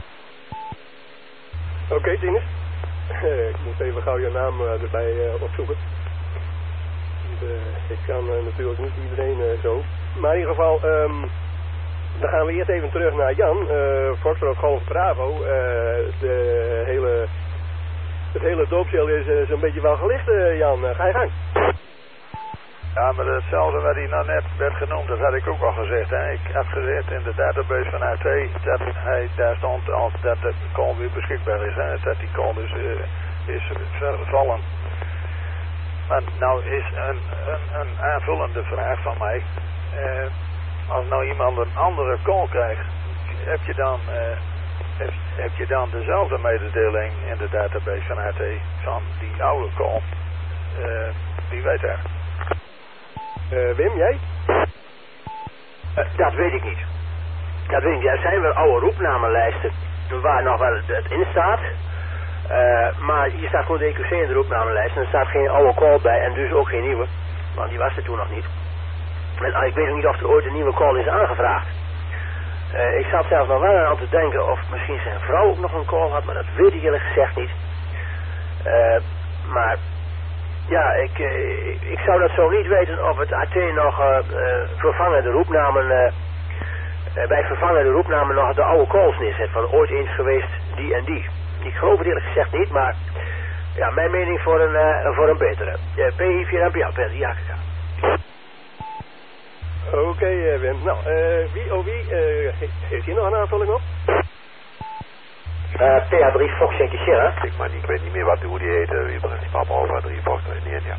Speaker 2: Oké, okay, Tinus. Ik moet even gauw je naam uh, erbij uh, opzoeken. De, ik kan uh, natuurlijk niet iedereen uh, zo. Maar in ieder geval, um, dan gaan we eerst even terug naar Jan. Uh, Foxtrot Golf Bravo. Uh, de hele, het hele doopsel is uh, zo'n beetje wel gelicht, uh, Jan. Uh, ga je gang.
Speaker 4: Ja, maar hetzelfde wat hij nou net werd genoemd, dat had ik ook al gezegd. Hè. Ik had gezegd in de database van A T dat hij, daar stond als dat de call weer beschikbaar is. Hè. Dat die call dus uh, is vervallen. Maar nou is een, een, een aanvullende vraag van mij. Uh, als nou iemand een andere call krijgt, heb je dan, uh, heb, heb je dan dezelfde mededeling in de database van A T van die oude call? Uh, wie weet dat?
Speaker 2: Uh, Wim, jij?
Speaker 7: Uh, dat weet ik niet. Dat weet ik niet. Er zijn wel oude roepnamenlijsten waar nog wel het in staat. Uh, maar hier staat gewoon de E Q C in de roepnamenlijst en er staat geen oude call bij en dus ook geen nieuwe. Want die was er toen nog niet. En uh, ik weet ook niet of er ooit een nieuwe call is aangevraagd. Uh, ik zat zelfs nog wel aan te denken of misschien zijn vrouw ook nog een call had, maar dat weet ik eerlijk gezegd niet. Uh, maar ja, ik, uh, ik zou dat zo niet weten of het A T nog uh, uh, vervangende roepnamen, uh, uh, bij vervangende roepnamen nog de oude calls neerzet van ooit eens geweest die en die. Ik geloof het eerlijk gezegd niet, maar ja, mijn mening voor een, uh, voor een betere. Uh, P I vier M P A, per die Afrika.
Speaker 2: Oké, okay, uh, Wim. Nou, uh, wie oh wie, uh, heeft hier nog een aanvulling op?
Speaker 5: Uh, P A drie Fox Yankee Sierra.
Speaker 10: Ik, man, ik weet niet meer wat, hoe die heet, uh, wie die Papa Alpha drie Fox in India.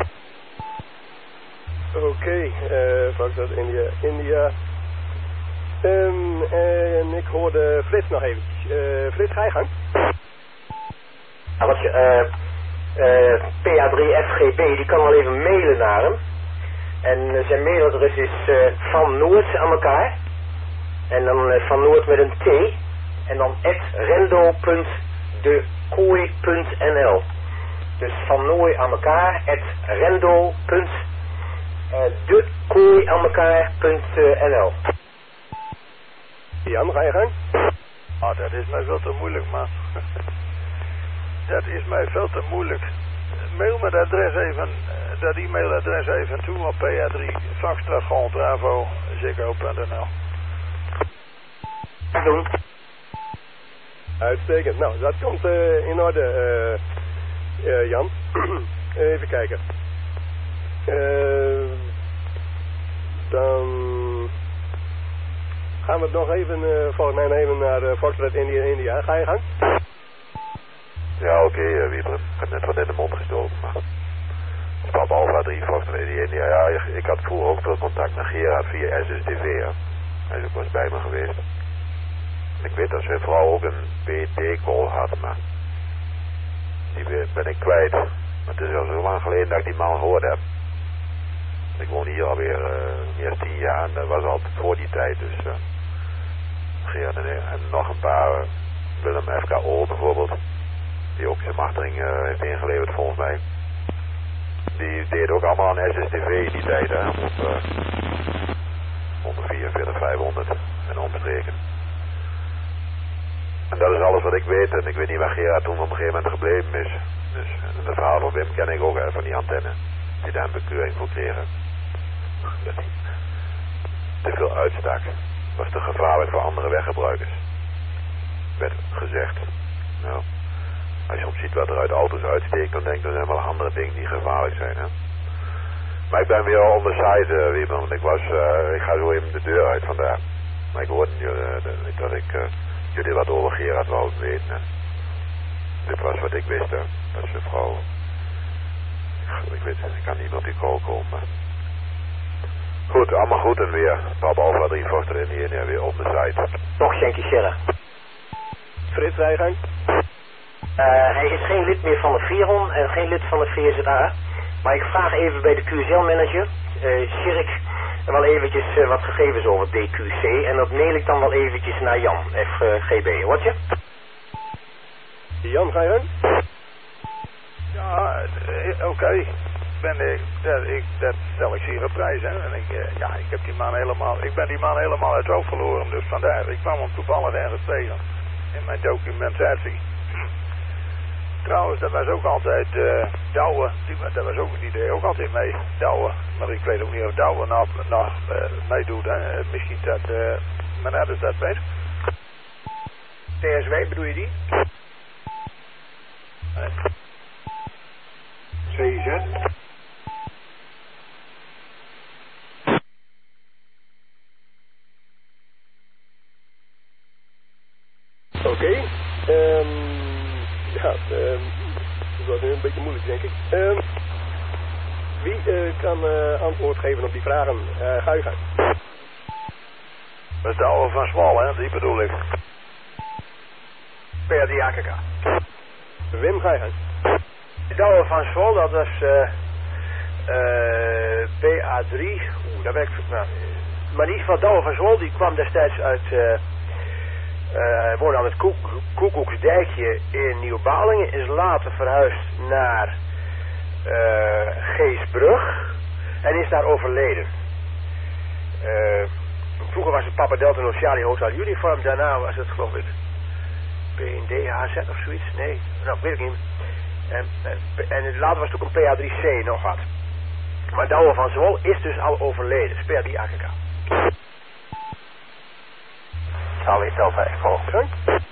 Speaker 2: Oké, okay, uh, Fox India, India. Um, en ik hoorde Frits nog eventjes. Uh, Frits, ga je gang.
Speaker 5: Nou, wat je, uh, uh, P A drie F G B, die kan wel even mailen naar hem. En uh, zijn mailadres is uh, van Noord aan elkaar. En dan uh, van Noord met een T. En dan at rendo punt de kooi punt n l. Dus van Nooi aan elkaar, at rendo punt de kooi aan elkaar punt n l.
Speaker 2: Jan, ga je gang?
Speaker 4: Oh, dat is mij veel te moeilijk, man. Dat is mij veel te moeilijk. Mail me dat adres even, dat e-mailadres even toe op P A drie Foxtrot Golf Bravo ziggo punt n l.
Speaker 5: Doen.
Speaker 2: Uitstekend. Nou, dat komt uh, in orde, uh, uh, Jan. Even kijken. Uh, dan gaan we het nog even, uh, volgens mij nemen naar uh, Foxtrot India, India. Ga je gang?
Speaker 10: Ja, oké, okay, uh, Wieber. Ik heb net wat in de mond gestoken, maar... Papa Alpha drie Foxtrot India. Ja, ik, ik had vroeger ook veel contact met Gerard via S S T V, hè. Hij is ook wel eens bij me geweest. Ik weet dat zijn vrouw ook een P T-call had, maar die ben ik kwijt. Maar het is al zo lang geleden dat ik die man gehoord heb. Ik woon hier alweer uh, meer dan tien jaar en dat was al voor die tijd. Dus uh, Gerard en, en nog een paar, uh, Willem F K O bijvoorbeeld, die ook zijn machtiging uh, heeft ingeleverd volgens mij. Die deed ook allemaal aan S S T V in die tijd, hè, op uh, honderdvierenveertig vijfhonderd en omstreken. En dat is alles wat ik weet. En ik weet niet waar Gerard toen op een gegeven moment gebleven is. Dus en het verhaal van Wim ken ik ook, hè, van die antenne. Die daar een bekeuring voor kregen. Dat hij te veel uitstak. Was te gevaarlijk voor andere weggebruikers. Werd gezegd. Nou, als je soms ziet wat er uit auto's uitsteekt, dan denk ik, er zijn wel andere dingen die gevaarlijk zijn, hè. Maar ik ben weer on the side, uh, Wim, want ik was, uh, ik ga zo even de deur uit vandaag. Maar ik hoorde uh, dat ik... Uh, jullie wat over Gerard wou weten. Hè. Dit was wat ik wist, hè. Dat is een vrouw. Ik weet, ik kan niet op die call komen. Maar... Goed, allemaal goed en weer. Papa Alpha drie Foster in die en weer op de site.
Speaker 5: Fox Yankee Sierra.
Speaker 2: Frits, ga je gang?
Speaker 5: Uh, hij is geen lid meer van de Viron en geen lid van de V Z A. Maar ik vraag even bij de Q S L-manager, uh, Sirk, wel eventjes uh, wat gegevens over D Q C. En dat mail ik dan wel eventjes naar Jan, F G B, hoort je?
Speaker 2: Jan, ga je gang?
Speaker 4: Ja, oké. Okay. Ik, dat, ik, dat stel ik zeer op prijs, hè. En ik, uh, ja, ik heb die man helemaal, ik ben die man helemaal uit het oog verloren, dus vandaar. Ik kwam hem toevallig ergens tegen in mijn documentatie. Trouwens, dat was ook altijd uh, Douwe, die, dat was ook, die deed ook altijd mee, Douwe. Maar ik weet ook niet of Douwe nog, nog uh, meedoet, hè. Misschien dat, uh, maar net is dat weet.
Speaker 7: T S W, bedoel je die?
Speaker 4: Nee. C Z.
Speaker 2: uh, kan uh, antwoord geven op die vragen. Uh, ga je gang.
Speaker 4: Dat is de oude van Zwol, hè? Die bedoel ik.
Speaker 7: P A drie A K K.
Speaker 2: Wim, ga je gang.
Speaker 7: De oude van Zwol, dat was uh, uh, P A drie. Oeh, daar ben ik... Nou, maar niet van Douwe van Zwol, die kwam destijds uit... Uh, Hij uh, woonde aan het Koek, Koekoeksdijkje in Nieuw-Balingen. Is later verhuisd naar uh, Geesbrug. En is daar overleden. Uh, vroeger was het Papa Delta Charlie Hotel Uniform. Daarna was het geloof ik P N D H Z of zoiets. Nee, nou weet ik niet. En, en, en later was het ook een P A drie C nog wat. Maar Douwe van Zwol is dus al overleden. P A drie A K K.
Speaker 6: Charlie Delta Echo.
Speaker 2: Gang.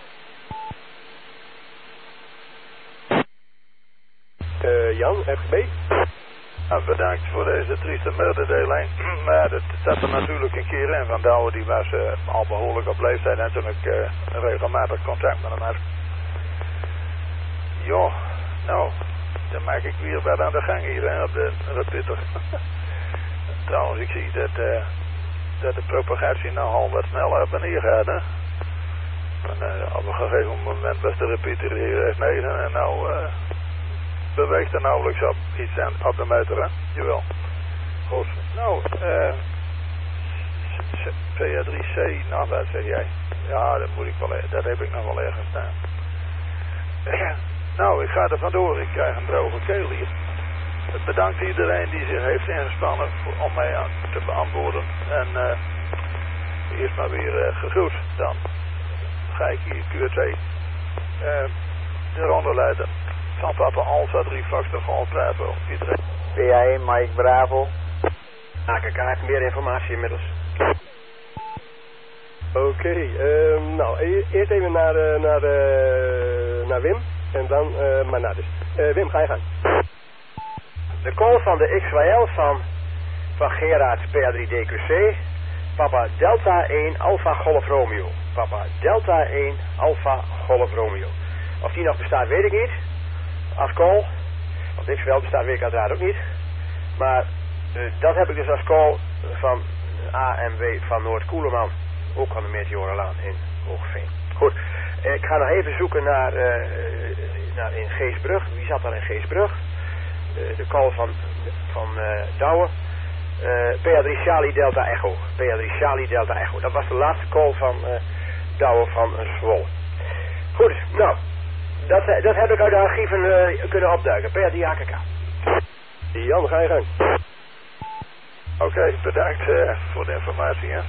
Speaker 2: Uh, Jan, F G B.
Speaker 4: Nou, bedankt voor deze trieste mededeling. Maar dat zat er natuurlijk een keer in. Van Douwe die was uh, al behoorlijk op leeftijd en toen ik uh, regelmatig contact met hem had. Jo, nou, dan maak ik weer wat aan de gang hier hè, op de repeater. Trouwens, ik zie dat, uh, dat de propagatie nou al wat sneller op en neer gaat. Hè? En, uh, op een gegeven moment was de repeater hier F negen en nou... Uh, beweegt er nauwelijks op iets aan, op de meter, hè? Jawel. Goed. Nou, eh... P A drie C, nou wat zeg jij? Ja, dat moet ik wel, dat heb ik nog wel ergens staan. Nou, ik ga er vandoor, ik krijg een droge keel hier. Bedankt iedereen die zich heeft ingespannen voor, om mij aan te beantwoorden. En uh, eerst maar weer uh, gegroet. Dan ga ik hier Q twee uh, de ronde leiden. Van Papa Alpha drie Foxtrot Golf Bravo. Iedereen.
Speaker 8: P A één Mike Bravo.
Speaker 7: A K K heeft meer informatie inmiddels.
Speaker 2: Oké, okay, uh, nou e eerst even naar, uh, naar, uh, naar Wim en dan uh, Manadis. Uh, Wim, ga je gang.
Speaker 7: De call van de X Y L van, van Gerard P A drie D Q C. Papa Delta één Alpha Golf Romeo. Papa Delta één Alpha Golf Romeo. Of die nog bestaat weet ik niet. Als call. Want X Y L bestaat weet ik uiteraard ook niet. Maar uh, dat heb ik dus als call van A M W van Noord-Koeleman. Ook aan de Meteorenlaan in Hoogveen. Goed. Uh, ik ga nog even zoeken naar, uh, naar in Geesbrug. Wie zat daar in Geesbrug? Uh, de call van, van uh, Douwe. Uh, P A drie Charlie Delta Echo. P A drie Charlie Delta Echo. Dat was de laatste call van uh, Douwe van Zwolle. Goed, nou. Dat, dat heb ik uit de archieven uh, kunnen opduiken. P A drie A K K.
Speaker 2: Jan, ga je gang.
Speaker 4: Oké, okay, bedankt uh, voor de informatie. Hè.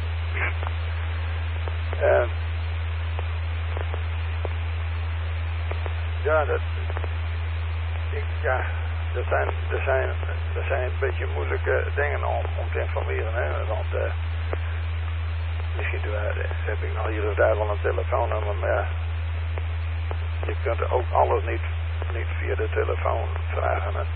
Speaker 4: Uh, ja, dat... Ik, ja, dat zijn, dat, zijn, dat zijn een beetje moeilijke dingen om, om te informeren. Hè, want uh, misschien uh, heb ik nog hier en wel een telefoonnummer, maar ja, je kunt ook alles niet, niet via de telefoon vragen. Oké,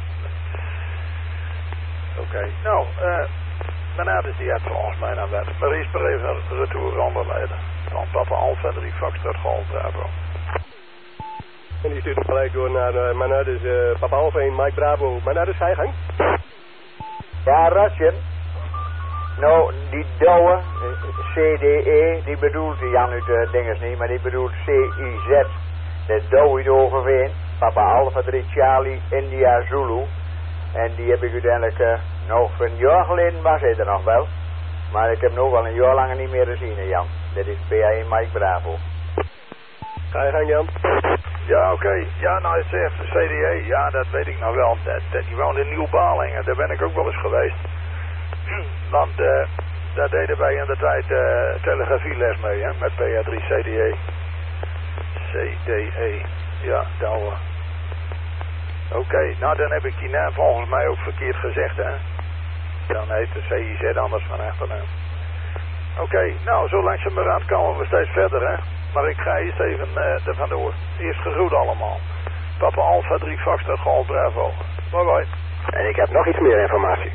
Speaker 4: okay. Nou, uh, Manadis die heeft volgens mij naar wet. Maurice Perez naar de retour ronderleiden. Van Papa Alpha drie Foxtrot Golf Bravo.
Speaker 2: En die stuurt hem gelijk door naar uh, Manadis, uh, Papa Alpha één Mike Bravo. Manadis, ga je gang.
Speaker 8: Ja, Ratje. Nou, die Douwe, C D E, die bedoelt, Jan uit de dinges niet, maar die bedoelt C I Z. Dat is Douwe uit Overveen. Papa Alpha drie Charlie India Zulu. En die heb ik uiteindelijk, uh, nog een jaar geleden was hij er nog wel. Maar ik heb hem ook al een jaar langer niet meer gezien, hè, Jan. Dit is P A één Mike Bravo.
Speaker 2: Ga je gang, Jan.
Speaker 4: Ja, oké. Okay. Ja, nou, het zegt de C D E. Ja, dat weet ik nog wel. Dat, dat, die woont in Nieuw-Balingen. Daar ben ik ook wel eens geweest. Want uh, daar deden wij in de tijd uh, telegrafieles mee, hè. Met P A drie C D E. C D E. Ja, Douwe. Oké, okay, nou dan heb ik die naam volgens mij ook verkeerd gezegd, hè. Dan heet de C I Z anders van achternaam. Oké, okay, nou zo langzamerhand komen we steeds verder, hè. Maar ik ga eerst even uh, er vandoor. Eerst gegroet allemaal. Papa Alpha drie Foxtrot Golf Bravo. Bye bye.
Speaker 7: En ik heb nog iets meer informatie.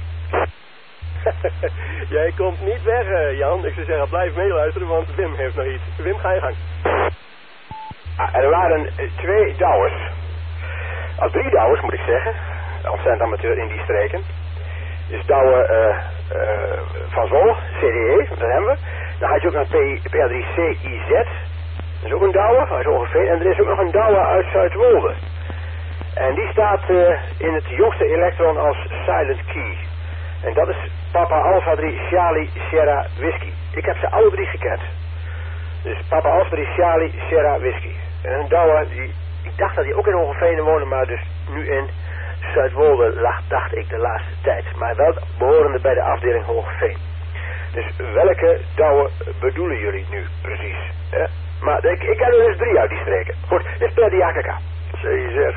Speaker 2: Jij komt niet weg, uh, Jan. Ik zou zeggen, blijf meeluisteren, want Wim heeft nog iets. Wim, ga je gang.
Speaker 7: Ah, er waren uh, twee Douwers. Al drie Douwers moet ik zeggen. Ontzettend amateur in die streken. Dus Douwe uh, uh, van Zwolle, C D E, dat hebben we. Dan had je ook nog P A drie C I Z. Dat is ook een Douwe uit Hogeveen. En er is ook nog een Douwe uit Zuidwolde. En die staat uh, in het jongste elektron als Silent Key. En dat is Papa Alpha drie Charlie Sierra Whisky. Ik heb ze alle drie gekend. Dus Papa Alpha drie Charlie Sierra Whisky. En een Douwe, die, ik dacht dat hij ook in Hogeveen woonde, maar dus nu in Zuidwolde lag, dacht ik de laatste tijd. Maar wel behorende bij de afdeling Hogeveen. Dus welke Douwe bedoelen jullie nu precies? Eh? Maar ik, ik ken er dus drie uit die streken. Goed, dit is per de A K K.
Speaker 4: C I Z.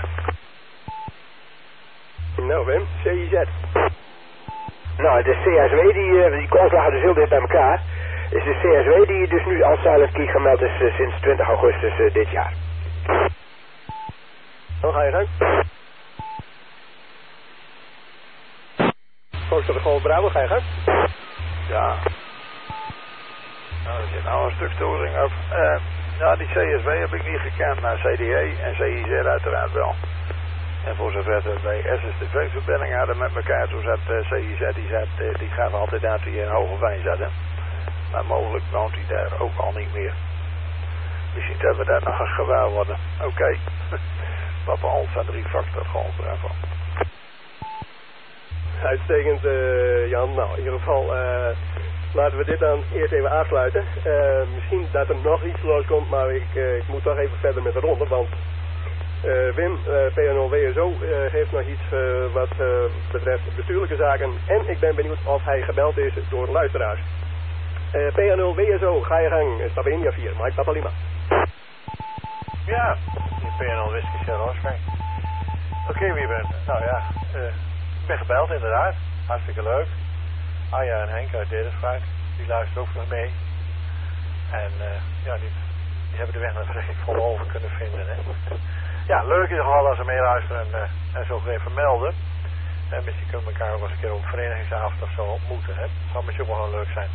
Speaker 2: Nou Wim, C I Z.
Speaker 7: Nou, de C S W, die, die calls lagen dus heel dicht bij elkaar. Is de C S W die dus nu als Silent Key gemeld is uh, sinds twintig augustus uh, dit jaar.
Speaker 2: Dan ga je gang. Volgens de Golf Bravo, ga je gang.
Speaker 4: Ja. Nou, er zit nou een stuk storing af. Uh, ja, die C S W heb ik niet gekend, maar C D E en C I Z uiteraard wel. En voor zover we bij S S T V-verbinding hadden met elkaar, toen zat uh, C I Z, die, zat, uh, die gaat altijd uit die in Hogeveen zetten. Maar mogelijk woont hij daar ook al niet meer. Misschien dat we daar nog eens gewaar worden. Oké. Okay. Papa Alpha drie factor Golf Bravo.
Speaker 2: Uitstekend uh, Jan. Nou, in ieder geval uh, laten we dit dan eerst even afsluiten. Uh, misschien dat er nog iets loskomt, maar ik, uh, ik moet toch even verder met de ronde, want uh, Wim, uh, P N O W S O, uh, heeft nog iets uh, wat uh, betreft bestuurlijke zaken en ik ben benieuwd of hij gebeld is door luisteraars. Uh, P N O W S O, ga je gang, stap India vier, Mike Papa Lima.
Speaker 9: Ja, die P N L Whisky Sierra Oscar. Oké, okay, wie bent? Nou ja, uh, ik ben gebeld inderdaad. Hartstikke leuk. Aya en Henk uit Dedensvaart, die luisteren ook nog mee. En uh, ja, die, die hebben de weg naar Frederik vol over kunnen vinden. Hè. Ja, leuk in ieder geval als ze meeluisteren en, uh, en zo even melden. En misschien kunnen we elkaar ook eens een keer op verenigingsavond of zo ontmoeten. Hè. Dat zou misschien wel leuk zijn.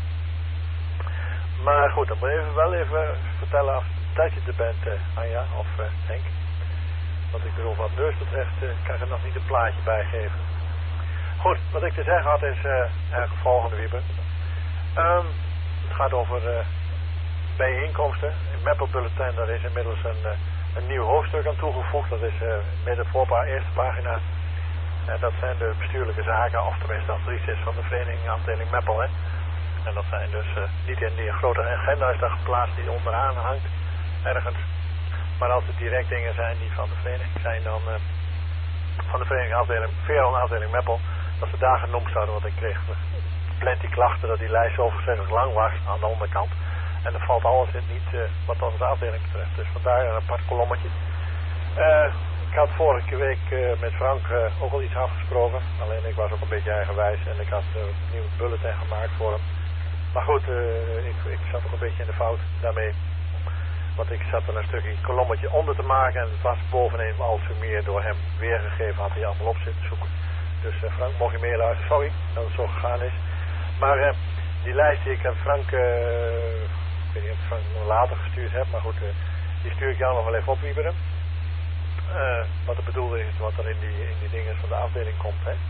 Speaker 9: Maar goed, dan moet ik even wel even vertellen of dat je er bent, uh, Anja of uh, Henk. Want ik bedoel, wat neus betreft uh, kan ik er nog niet een plaatje bij geven. Goed, wat ik te zeggen had is uh, het volgende, Wieber. Um, het gaat over uh, bijeenkomsten. In Meppel Bulletin, daar is inmiddels een, uh, een nieuw hoofdstuk aan toegevoegd. Dat is uh, met de voorpa eerste pagina. En dat zijn de bestuurlijke zaken, of tenminste als er iets is van de vereniging afdeling Meppel. Hè. En dat zijn dus uh, niet in die grote agenda's daar geplaatst die onderaan hangt, ergens. Maar als het direct dingen zijn die van de vereniging zijn, dan uh, van de vereniging afdeling, Veron afdeling Meppel, dat ze daar genoemd zouden, want ik kreeg plenty klachten dat die lijst zo verschrikkelijk lang was aan de onderkant. En er valt alles in niet uh, wat onze afdeling betreft. Dus vandaar een apart kolommetje. Uh, ik had vorige week uh, met Frank uh, ook al iets afgesproken. Alleen ik was ook een beetje eigenwijs en ik had uh, een nieuwe bulletin gemaakt voor hem. Maar goed, uh, ik, ik zat ook een beetje in de fout daarmee. Want ik zat er een stukje kolommetje onder te maken en het was bovenin als meer door hem weergegeven, had hij allemaal op zitten zoeken. Dus uh, Frank, mocht je meer luisteren, sorry dat het zo gegaan is. Maar uh, die lijst die ik aan Frank, uh, ik weet niet of ik Frank nog later gestuurd heb, maar goed, uh, die stuur ik jou nog wel even opwieberen. Uh, wat de bedoeling is, wat er in die, in die dingen van de afdeling komt. Hè.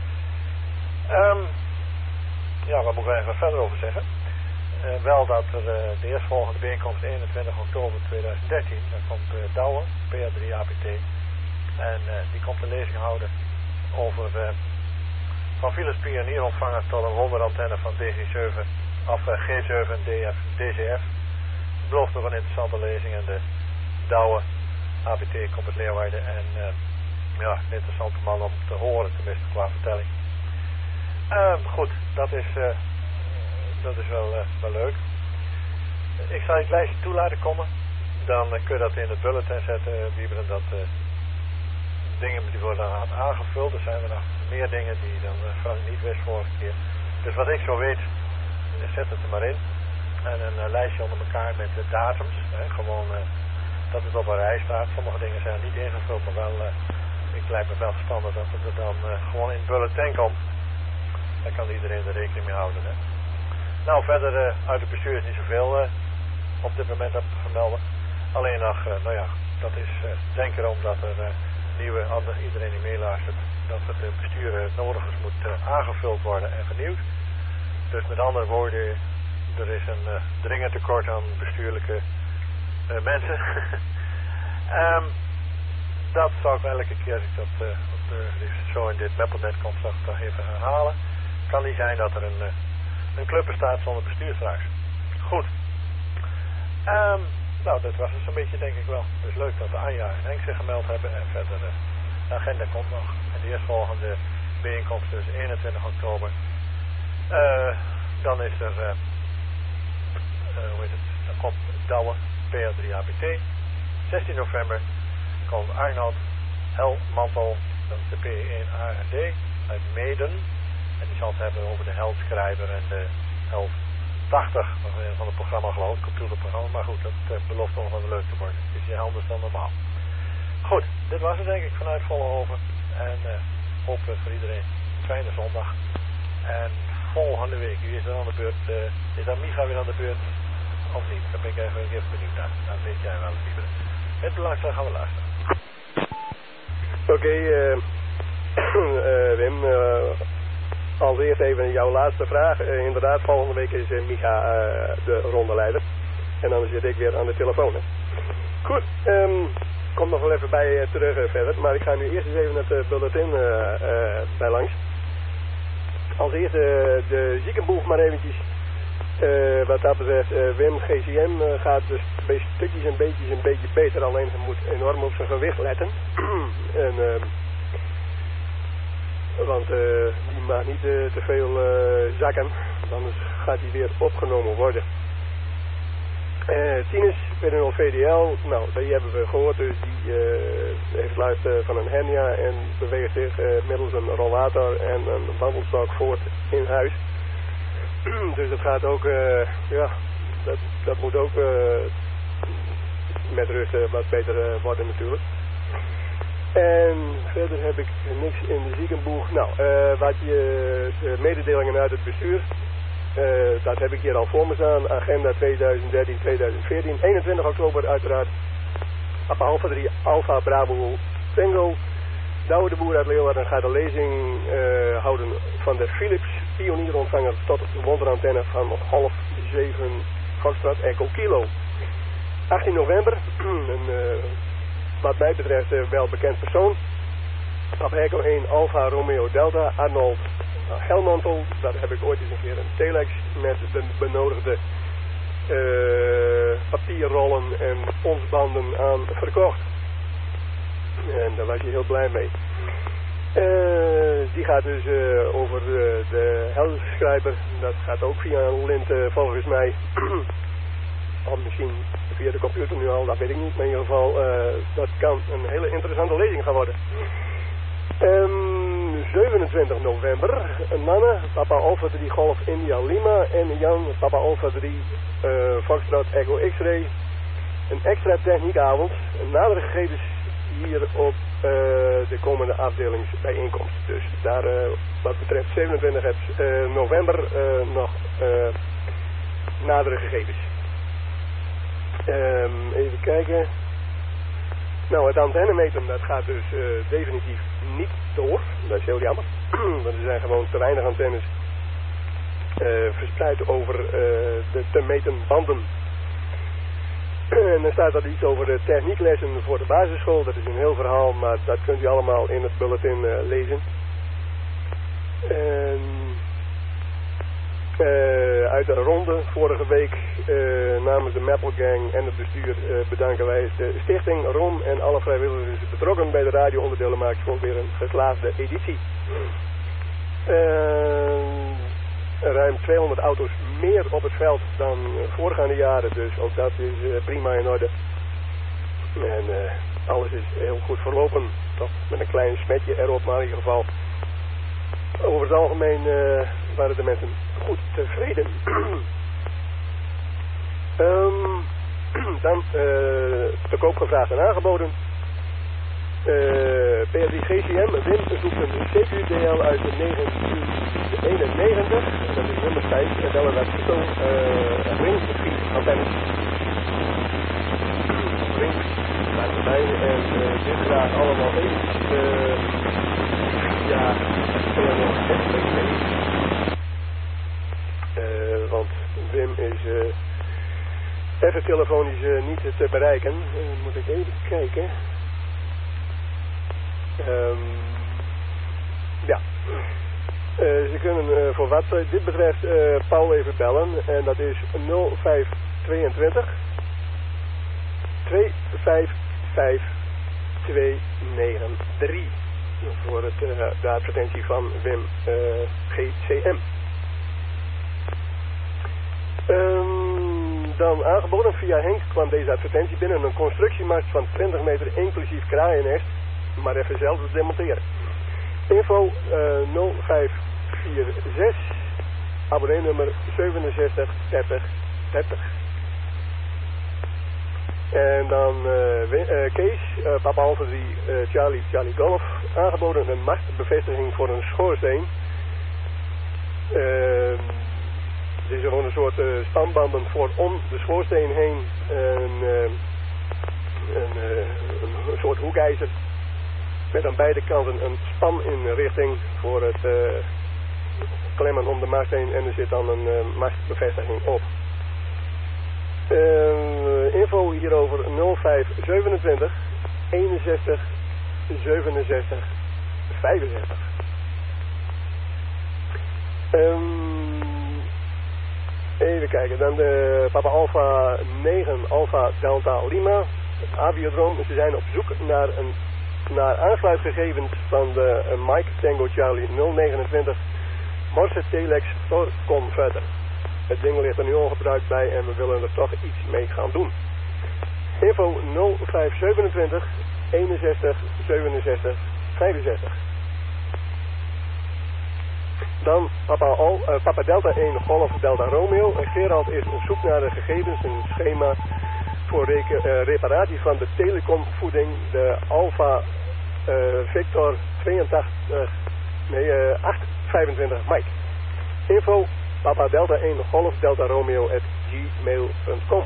Speaker 9: Um, ja, wat moet ik er even verder over zeggen? Uh, wel dat er uh, de eerstvolgende bijeenkomst eenentwintig oktober tweeduizend dertien, daar komt uh, Douwe, P A drie A P T, en uh, die komt een lezing houden over uh, van Philips pionierontvanger tot een wonderantenne van D G zeven, of uh, G zeven en D F, D C F. Het belooft nog een interessante lezing en de Douwe A P T komt uit Leeuwarden en uh, ja, een interessante man om te horen, tenminste qua vertelling. Uh, goed, dat is, uh, dat is wel, uh, wel leuk. Ik zal je het lijstje toe laten komen. Dan uh, kun je dat in het bulletin zetten, uh, Wieberen, dat uh, dingen die worden aangevuld. Er zijn er nog meer dingen die dan uh, Frank niet wist vorige keer. Dus wat ik zo weet, zet het er maar in. En een uh, lijstje onder elkaar met de datums. Hè, gewoon uh, dat het op een rij staat. Sommige dingen zijn niet ingevuld, maar wel, uh, ik lijkt me wel spannend dat het er dan uh, gewoon in het bulletin komt. Daar kan iedereen er rekening mee houden. Hè. Nou, verder uh, uit het bestuur is niet zoveel uh, op dit moment op vermelden. Alleen nog, uh, nou ja, dat is uh, denk erom dat er uh, nieuwe, andere, iedereen die meeluistert,
Speaker 4: dat het bestuur het nodig is moet uh, aangevuld worden en vernieuwd. Dus met andere woorden, er is een uh, dringend tekort aan bestuurlijke uh, mensen. um, dat zou ik elke keer als ik dat uh, op de, zo in dit Meppelnet komt, toch even herhalen. Het kan niet zijn dat er een, uh, een club bestaat zonder bestuur straks. Goed. Um, nou, dat was het zo'n beetje, denk ik wel. Dus leuk dat Anja en Henk zich gemeld hebben. En verder, uh, de agenda komt nog. En de eerstvolgende bijeenkomst dus eenentwintig oktober. Uh, dan is er, uh, uh, hoe heet het, dan komt Douwe, P L drie A B T. zestien november komt Arnold Helmantel, dat is de P één A R D, uit Meeden. En die zal het hebben over de Heldschrijver en de Held tachtig, van het programma geloof ik, computerprogramma. Maar goed, dat uh, belooft nog wel leuk te worden. Het is je anders dan normaal. Goed, dit was het denk ik vanuit Vollenhoven. En uh, hopelijk voor iedereen een fijne zondag. En volgende week, wie is er aan de beurt? Uh, is dan Micha weer aan de beurt? Of niet? Daar ben ik even, even benieuwd naar. Dan weet jij wel eens liever. Het belangrijkste gaan we luisteren.
Speaker 2: Oké, okay, uh, uh, Wim. Uh, als eerst even jouw laatste vraag. Uh, inderdaad, volgende week is uh, Micha uh, de rondeleider. En dan zit ik weer aan de telefoon. Hè. Goed, um, kom nog wel even bij uh, terug uh, verder. Maar ik ga nu eerst eens even het uh, bulletin uh, uh, bij langs. Als eerste uh, de ziekenboeg maar eventjes. Uh, wat dat betreft, uh, Wim G C M uh, gaat dus bij stukjes en beetjes een beetje beter. Alleen hij moet enorm op zijn gewicht letten. en, uh, want uh, die mag niet uh, te veel uh, zakken. Anders gaat hij weer opgenomen worden. Uh, Tinus, P nul V D L. Nou, die hebben we gehoord. Dus die uh, heeft last uh, van een hernia en beweegt zich uh, middels een rollator en een wandelstok voort in huis. Dus dat gaat ook, uh, ja, dat, dat moet ook uh, met rust uh, wat beter uh, worden natuurlijk. En verder heb ik niks in de ziekenboeg. Nou, uh, wat je, de mededelingen uit het bestuur, uh, dat heb ik hier al voor me staan. Agenda tweeduizend dertien tweeduizend veertien, eenentwintig oktober uiteraard. Papa Alpha drie, Alpha Bravo Tango. Douwe de Boer uit Leeuwarden gaat een lezing uh, houden van de Philips pionierontvanger tot de wonderantenne van half zeven Foxtrot Echo Kilo. achttien november, een uh, wat mij betreft uh, wel bekend persoon. Op Echo één Alpha Romeo Delta Arnold Helmantel. Daar heb ik ooit eens een keer een telex met de benodigde uh, papierrollen en sponsbanden aan verkocht. En daar was je heel blij mee. Uh, die gaat dus uh, over uh, de Heldschrijver. Dat gaat ook via een lint uh, volgens mij. Of misschien via de computer nu al, dat weet ik niet. Maar in ieder geval, uh, dat kan een hele interessante lezing gaan worden. Um, zevenentwintig november, Nanne, Papa Alpha drie Golf India Lima en Jan, Papa Alpha drie uh, Foxtrot Echo X-Ray. Een extra techniekavond, nadere gegevens hier op uh, de komende afdelingsbijeenkomst. Dus daar uh, wat betreft zevenentwintig uh, november uh, nog uh, nadere gegevens. Um, even kijken. Nou, het antennemeten, dat gaat dus uh, definitief niet door. Dat is heel jammer. Want er zijn gewoon te weinig antennes uh, verspreid over uh, de te meten banden. En dan staat er iets over de technieklessen voor de basisschool. Dat is een heel verhaal, maar dat kunt u allemaal in het bulletin uh, lezen. En, uh, uit de ronde vorige week uh, namens de Meppel Gang en het bestuur uh, bedanken wij de stichting Rom en alle vrijwilligers betrokken bij de radio-onderdelenmakers voor weer een geslaagde editie. Uh, ruim tweehonderd auto's meer op het veld dan voorgaande jaren, dus ook dat is uh, prima in orde. En uh, alles is heel goed verlopen, toch met een klein smetje erop, maar in ieder geval over het algemeen uh, waren de mensen goed tevreden. um, dan uh, te koop gevraagd en aangeboden. Uh, P R D G C M, Wim zoekt een C Q D L uit de negentien eenennegentig. Dat is nummer vijf. En bellen dat zo uh, ring antennes. Ring staat erbij. En uh, dit graag allemaal even uh, via P N L Z P C. Uh, want Wim is uh, even telefonisch uh, niet te bereiken. Uh, moet ik even kijken. Um, ja. Uh, ze kunnen uh, voor wat dit betreft uh, Paul even bellen. En dat is nul vijf tweeëntwintig twee vijf vijf twee negen drie. Voor het, uh, de advertentie van Wim uh, G C M. Um, dan aangeboden via Henk kwam deze advertentie binnen. Een constructiemast van twintig meter inclusief kraaiennest. Maar even zelf te demonteren. Info uh, nul vijf vier zes. Abonneenummer zevenenzestig dertig dertig. En dan uh, uh, Kees, uh, Papa Alpha drie, uh, Charlie, Charlie Golf. Aangeboden een mastbevestiging voor een schoorsteen. Uh, Het is gewoon een soort uh, spanbanden voor om de schoorsteen heen. En, uh, een, uh, een, een soort hoekijzer. Met aan beide kanten een span in richting voor het uh, klemmen om de mast heen. En er zit dan een uh, mastbevestiging op. Uh, info hierover nul vijf zevenentwintig eenenzestig zevenenzestig vijfenzestig. Um, even kijken, dan de Papa Alpha negen Alpha Delta Lima, het aviodroom. Ze zijn op zoek naar, een, naar aansluitgegevens van de uh, Mike Tango Charlie nul negenentwintig Morse Telex Tor Converter. Het ding ligt er nu ongebruikt bij en we willen er toch iets mee gaan doen. Info nul vijf zevenentwintig eenenzestig zevenenzestig vijfenzestig. Dan Papa, Al, uh, Papa Delta één Golf Delta Romeo. En Gerald is op zoek naar de gegevens, een schema voor reke, uh, reparatie van de telecomvoeding, de Alpha uh, Victor tweeëntachtig, nee, uh, acht vijfentwintig Mike. Info Papa Delta één Golf Delta Romeo at gmail punt com.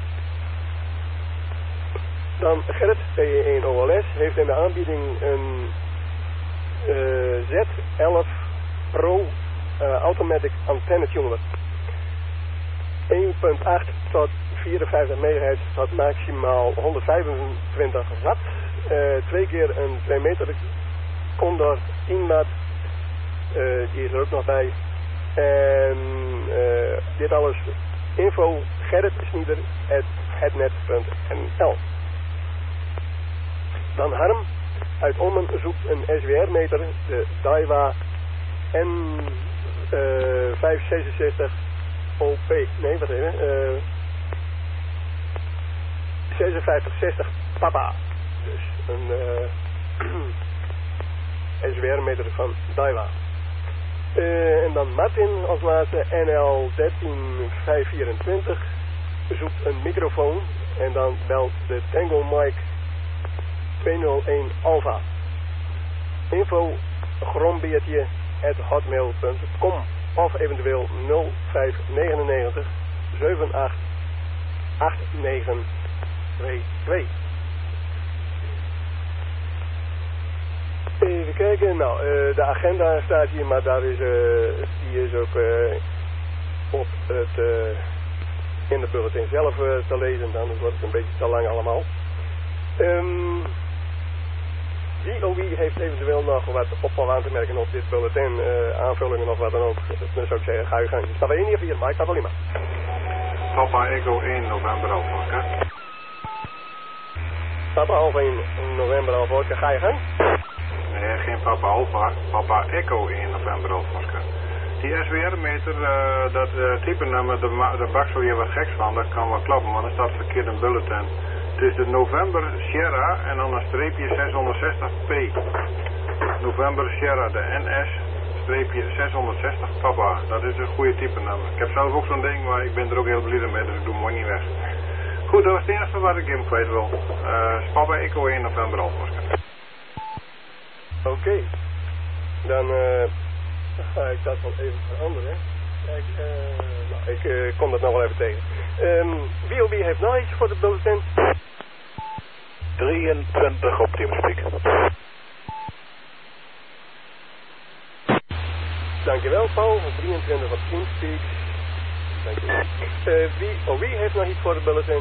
Speaker 2: Dan Gerrit, P E één O L S, heeft in de aanbieding een uh, Z elf Pro uh, Automatic Antenna Tuner. één komma acht tot vierenvijftig megahertz tot maximaal honderdvijfentwintig watt. Uh, twee keer een twee meter Condor tien watt. Uh, die is er ook nog bij. En uh, dit alles info Gerrit Snieder at hetnet punt n l. Dan Harm uit Ommen zoekt een S W R-meter, de Daiwa N vijfhonderdzesenzestig O P. Nee, wat even. Uh, zesenvijftig zestig Papa. Dus een uh, S W R-meter van Daiwa. Uh, en dan Martin als laatste, N L dertien vijfhonderdvierentwintig, zoekt een microfoon en dan belt de Tango Mike tweehonderdéén Alpha. Info grombeertje at hotmail punt com of eventueel nul vijf negenennegentig zeven acht acht negen twee twee. Even kijken, nou, uh, de agenda staat hier, maar daar is, uh, die is ook uh, op het, uh, in de bulletin zelf uh, te lezen, dan wordt het een beetje te lang allemaal. Um, wie of wie heeft eventueel nog wat opval aan te merken op dit bulletin, uh, aanvullingen of wat dan ook, dan zou ik zeggen, ga je gang. Staat er één hier vier, Mike, dat wel iemand.
Speaker 11: Papa Echo één November Alpha.
Speaker 2: Papa Alpha één November Alpha, ga je gang?
Speaker 11: Nee, geen Papa Alpha, Papa Echo één November Alpha. Die S W R-meter, uh, dat uh, type nummer, de bak zo hier wat geks van, dat kan wel kloppen, maar dan staat verkeerd een bulletin. Het is de November Sierra en dan een streepje zeshonderdzestig P. November Sierra, de N S, streepje zeshonderdzestig Papa. Dat is een goede type nummer. Ik heb zelf ook zo'n ding, maar ik ben er ook heel blij mee, dus ik doe hem mooi niet weg. Goed, dat was het eerste wat ik hem kwijt wil. Uh, Papa Echo één November Alpha.
Speaker 2: Oké, okay. dan, uh, dan ga ik dat wel even veranderen. Kijk, uh, nou, ik uh, kom dat nog wel even tegen. Um, wie of wie heeft nog iets voor de bulletin?
Speaker 9: drieëntwintig op Teamspeak.
Speaker 2: Dankjewel, Paul. drieëntwintig op Teamspeak. Dankjewel. Uh, wie, oh, wie heeft nog iets voor de bulletin?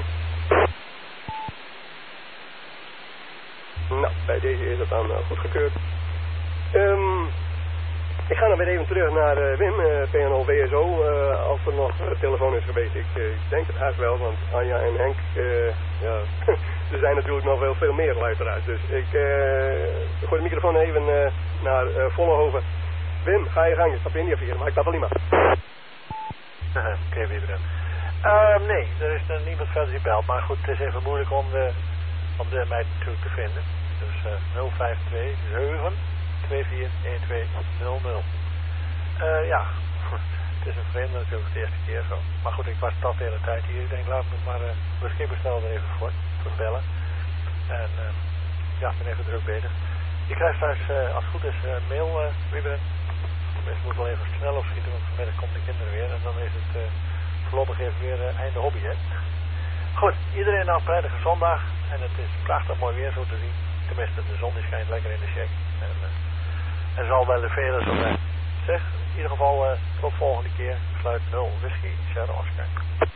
Speaker 2: Nou, bij deze is het dan uh, goedgekeurd. Um, ik ga dan weer even terug naar uh, Wim, uh, P N O W S O, uh, als er nog uh, telefoon is geweest. Ik, uh, ik denk het haast wel, want Anja en Henk, uh, ja, er zijn natuurlijk nog wel veel meer luisteraars. Dus ik uh, gooi de microfoon even uh, naar uh, Vollenhoven. Wim, ga je gang, je stapt in die vier, maar ik dat wel niet maar.
Speaker 12: Oké, okay, wie bedankt. Uh, nee, er is uh, niemand verder die belt, maar goed, het is even moeilijk om de, om de meid natuurlijk te vinden. Dus uh, nul vijf twee zeven twee vier een twee nul nul. Uh, ja, het is een vreemde natuurlijk de eerste keer zo. Maar goed, ik was toch de hele tijd hier. Ik denk, laat me maar uh, beschikbaar er even voor, voor bellen. En uh, ja, ik ben even druk bezig. Je krijgt straks, uh, als het goed is, uh, mail, uh, Wieberen. Mensen moeten wel even snel opschieten, want vanmiddag komen de kinderen weer. En dan is het uh, voorlopig even weer uh, einde hobby, hè. Goed, iedereen nou vrijdag en zondag. En het is prachtig mooi weer zo te zien. Tenminste, de zon die schijnt lekker in de check. En uh, er zal wel de velen zo zijn. Zeg, in ieder geval uh, tot volgende keer. Sluit nul whisky, Shadow Oscar.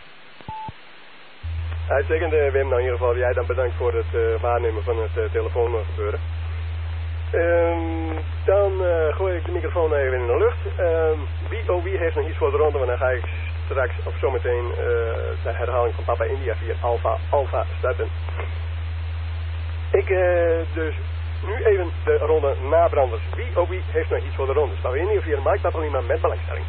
Speaker 2: Uitstekend, uh, Wim. Nou, in ieder geval jij dan bedankt voor het uh, waarnemen van het uh, telefoongebeuren. Um, dan uh, gooi ik de microfoon even in de lucht. Um, wie oh wie heeft nog iets voor de ronde, want dan ga ik straks of zometeen uh, de herhaling van Papa India vier Alpha Alpha starten. Ik uh, dus nu even de ronde nabranders. Wie oh wie heeft nog iets voor de ronde? Papa India vier Mike Papalima met belangstelling.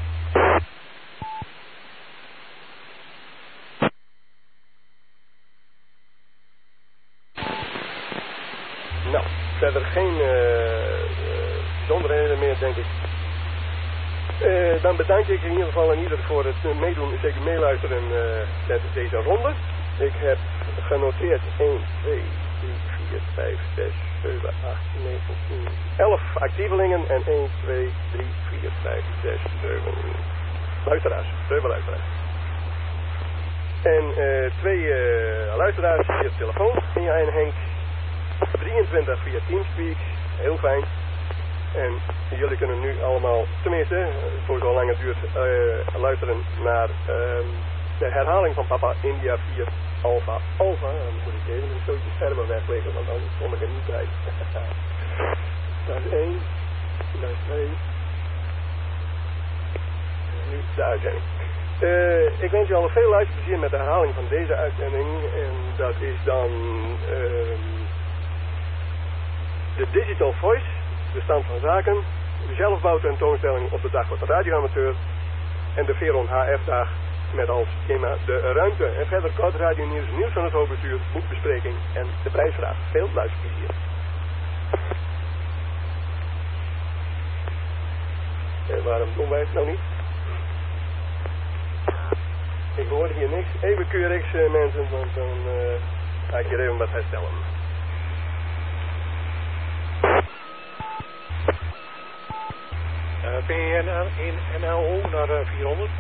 Speaker 2: Nou, verder geen uh, uh, bijzonderheden meer, denk ik. Uh, dan bedank ik in ieder geval aan ieder voor het uh, meedoen, zeker meeluisteren uh, met deze ronde. Ik heb genoteerd één, twee, drie, vier, vijf, zes, zeven, acht, negen, tien, elf actievelingen en één, twee, drie, vier, vijf, zes, zeven luisteraars, zeven luisteraars. En uh, twee uh, luisteraars via telefoon, Anja en Henk. drieëntwintig via Teamspeak, heel fijn. En jullie kunnen nu allemaal, tenminste, voor zo lang het duurt, uh, luisteren naar uh, de herhaling van Papa India vier Alpha Alpha. Dan moet ik even een stootje schermen wegleggen, want anders kom ik er niet bij. Dat is één, dat is twee. En nu de uitzending. Uh, ik wens je al veel luisterplezier met de herhaling van deze uitzending. En dat is dan uh, de Digital Voice, de stand van zaken, de zelfbouwtentoonstelling op de dag van de radioamateur en de Veron H F-dag met als thema de ruimte. En verder kort radio nieuws, nieuws van het hoofdbestuur, boekbespreking en de prijsvraag. Veel luisterplezier. En waarom doen wij het nou niet? Ik hoor hier niks. Even Q R X uh, mensen, want dan uh, ga ik hier even wat herstellen.
Speaker 12: Uh, P N L O naar uh, vierhonderd.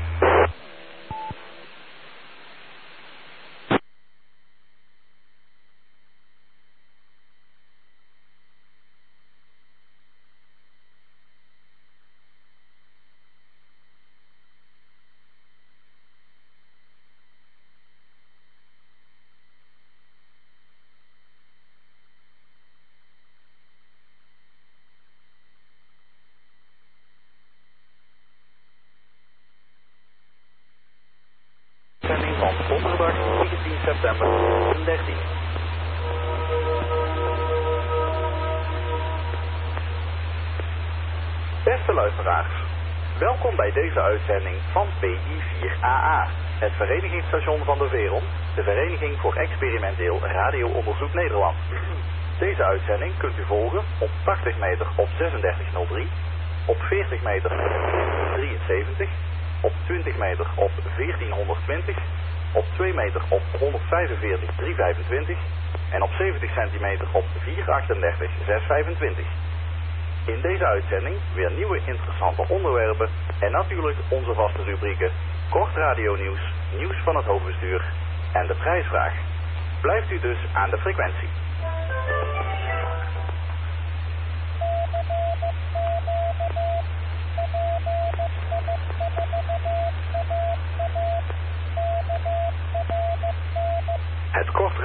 Speaker 13: Beste luisteraars, welkom bij deze uitzending van P I vier A A, het verenigingsstation van de Veron, de Vereniging voor Experimenteel Radioonderzoek Nederland. Deze uitzending kunt u volgen op tachtig meter op zesendertig nul drie, op veertig meter drieënzeventig, op twintig meter op veertienhonderdtwintig, op twee meter op honderdvijfenveertig driehonderdvijfentwintig en op zeventig centimeter op vierhonderdachtendertig zeshonderdvijfentwintig. In deze uitzending weer nieuwe interessante onderwerpen en natuurlijk onze vaste rubrieken kort radionieuws, nieuws van het hoofdbestuur en de prijsvraag. Blijft u dus aan de frequentie.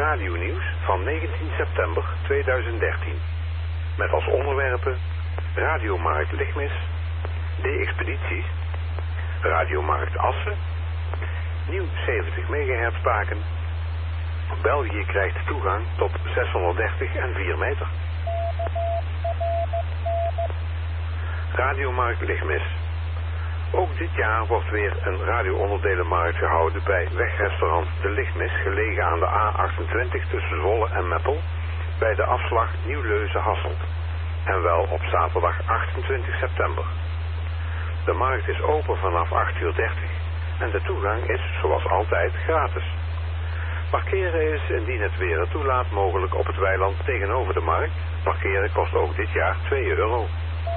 Speaker 14: radionieuws van negentien september tweeduizend dertien. Met als onderwerpen Radiomarkt Lichtmis, D-expedities, Radiomarkt Assen, nieuw zeventig megahertz baken, België krijgt toegang tot zeshonderddertig en vier meter. Radiomarkt Lichtmis. Ook dit jaar wordt weer een radioonderdelenmarkt gehouden bij wegrestaurant De Lichtmis, gelegen aan de A achtentwintig tussen Zwolle en Meppel, bij de afslag Nieuw-Leuzen-Hasselt. En wel op zaterdag achtentwintig september. De markt is open vanaf acht uur dertig en de toegang is, zoals altijd, gratis. Parkeren is, indien het weer het toelaat, mogelijk op het weiland tegenover de markt. Parkeren kost ook dit jaar twee euro.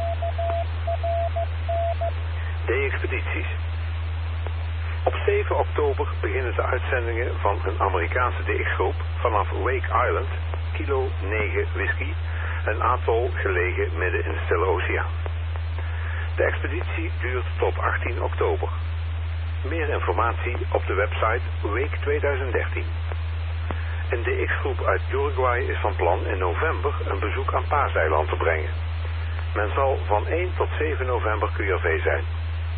Speaker 14: D-expedities. Op zeven oktober beginnen de uitzendingen van een Amerikaanse D X-groep vanaf Wake Island, kilo negen whisky, een atol gelegen midden in de Stille Oceaan. De expeditie duurt tot achttien oktober. Meer informatie op de website Wake tweeduizend dertien. Een D X-groep uit Uruguay is van plan in november een bezoek aan Paaseiland te brengen. Men zal van één tot zeven november Q R V zijn.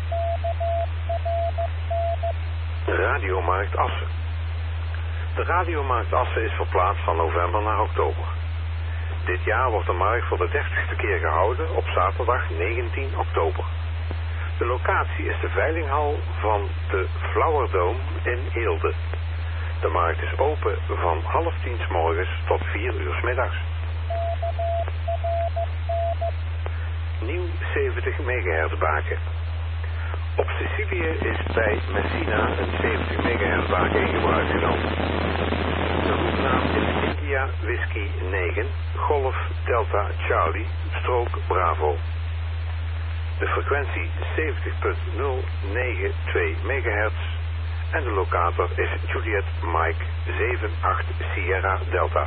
Speaker 14: Radiomarkt Assen. De Radiomarkt Assen is verplaatst van november naar oktober. Dit jaar wordt de markt voor de dertigste keer gehouden op zaterdag negentien oktober. De locatie is de veilinghal van de Flower Dome in Eelde. De markt is open van half tien 's morgens tot vier uur 's middags. Nieuw zeventig megahertz baken. Op Sicilië is bij Messina een zeventig megahertz baken in gebruik genomen. De roepnaam is India Whisky negen, Golf Delta Charlie, strook Bravo. De frequentie zeventig komma nul negen twee megahertz en de locator is Juliet Mike zeven acht Sierra Delta.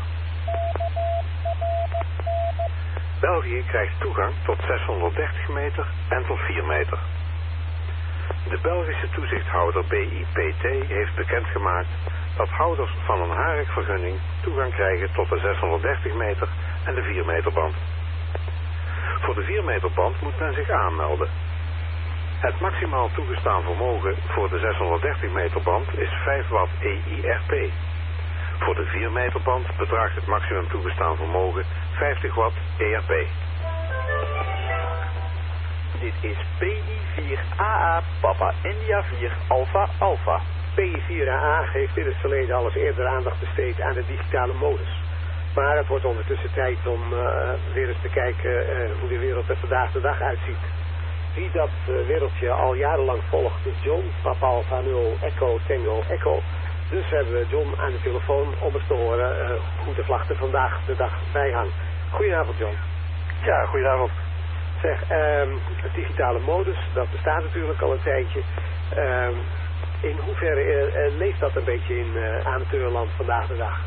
Speaker 14: België krijgt toegang tot zeshonderddertig meter en tot vier meter. De Belgische toezichthouder B I P T heeft bekendgemaakt dat houders van een harekvergunning toegang krijgen tot de zeshonderddertig meter en de vier meter band. Voor de vier meter band moet men zich aanmelden. Het maximaal toegestaan vermogen voor de zeshonderddertig meter band is vijf watt E I R P. Voor de vier meter band bedraagt het maximum toegestaan vermogen vijftig watt E R P.
Speaker 13: Dit is P I vier A A Papa India vier Alpha Alpha.
Speaker 15: P I vier A A heeft in het verleden al eens eerder aandacht besteed aan de digitale modus. Maar het wordt ondertussen tijd om uh, weer eens te kijken uh, hoe de wereld er vandaag de dag uitziet. Wie dat uh, wereldje al jarenlang volgt is John, Papa Alpha nul Echo Tango Echo. Dus hebben we John aan de telefoon om eens te horen uh, hoe de vlag er vandaag de dag bij hangt. Goedenavond John.
Speaker 12: Ja, goedenavond.
Speaker 15: Zeg, um, het digitale modus, dat bestaat natuurlijk al een tijdje. Um, in hoeverre uh, uh, leeft dat een beetje in uh, amateurland vandaag de dag?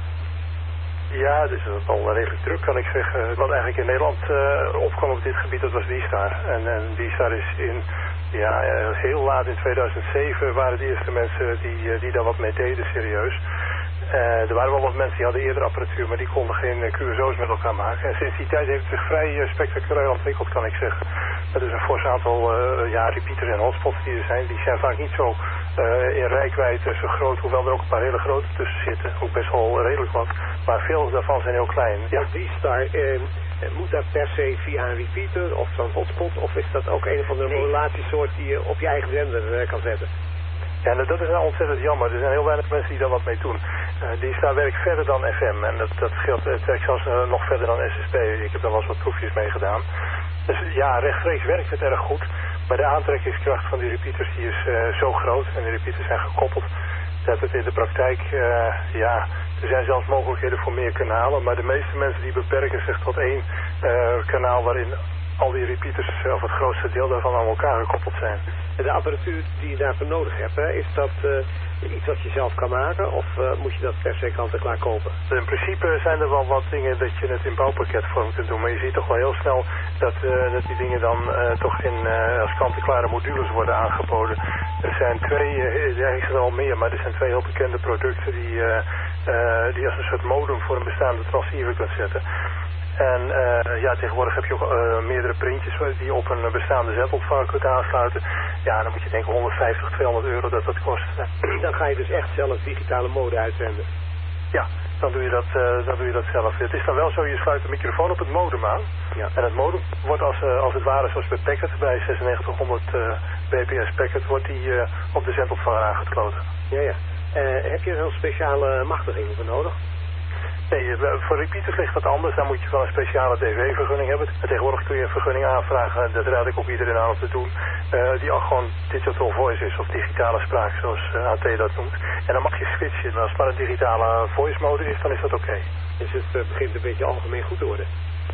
Speaker 12: Ja, dus dat is al redelijk druk kan ik zeggen. Wat eigenlijk in Nederland uh, opkwam op dit gebied, dat was D-Star. En, en D-Star is in, ja, uh, heel laat in tweeduizend zeven waren de eerste mensen die, uh, die daar wat mee deden, serieus. Uh, er waren wel wat mensen die hadden eerder apparatuur, maar die konden geen uh, Q S O's met elkaar maken. En sinds die tijd heeft het zich vrij uh, spectaculair ontwikkeld, kan ik zeggen. Er is een fors aantal uh, ja, repeaters en hotspots die er zijn. Die zijn vaak niet zo uh, in reikwijdte zo groot, hoewel er ook een paar hele grote tussen zitten. Ook best wel redelijk wat. Maar veel daarvan zijn heel klein.
Speaker 15: Ja, D-Star, uh, moet dat per se via een repeater of zo'n hotspot? Of is dat ook een van de nee. modulatiesoort die je op je eigen zender uh, kan zetten?
Speaker 12: Ja, dat is nou ontzettend jammer. Er zijn heel weinig mensen die daar wat mee doen. Uh, die staan werkt verder dan F M en dat, dat geldt, het werkt zelfs uh, nog verder dan S S P. Ik heb daar wel eens wat proefjes mee gedaan. Dus ja, rechtstreeks werkt het erg goed. Maar de aantrekkingskracht van die repeaters die is uh, zo groot en die repeaters zijn gekoppeld dat het in de praktijk, uh, ja, er zijn zelfs mogelijkheden voor meer kanalen. Maar de meeste mensen die beperken zich tot één uh, kanaal waarin al die repeaters, of het grootste deel daarvan, aan elkaar gekoppeld zijn.
Speaker 15: De apparatuur die je daarvoor nodig hebt, hè, is dat uh, iets wat je zelf kan maken of uh, moet je dat per se kant-en-klaar kopen?
Speaker 12: In principe zijn er wel wat dingen dat je het in bouwpakketvorm kunt doen, maar je ziet toch wel heel snel dat, uh, dat die dingen dan uh, toch in, uh, als kant-en-klare modules worden aangeboden. Er zijn twee, uh, er zijn al meer, maar er zijn twee heel bekende producten die, uh,
Speaker 16: uh, die als een soort modem voor een bestaande transceiver kunt zetten. En uh, ja, tegenwoordig heb je ook uh, meerdere printjes die je op een bestaande zetontvanger kunt aansluiten. Ja, dan moet je denken honderdvijftig, tweehonderd euro dat dat kost.
Speaker 15: Dan ga je dus echt zelf digitale mode uitzenden.
Speaker 16: Ja, dan doe je dat, uh, dan doe je dat zelf. Het is dan wel zo, je sluit de microfoon op het modem aan. Ja. En het modem wordt als, uh, als het ware zoals bij Packet, bij zesennegentighonderd uh, B P S Packet, wordt die uh, op de zendontvanger aangesloten.
Speaker 15: Ja, ja. Uh, heb je er een speciale machtiging voor nodig?
Speaker 16: Nee, voor repeaters ligt dat anders. Dan moet je wel een speciale D V-vergunning hebben. En tegenwoordig kun je een vergunning aanvragen. Dat raad ik ook iedereen aan om te doen. Uh, die al gewoon digital voice is of digitale spraak, zoals uh, A T dat noemt. En dan mag je switchen. En als het maar een digitale voice mode is, dan is dat oké. Okay.
Speaker 15: Dus het uh, begint een beetje algemeen goed te worden?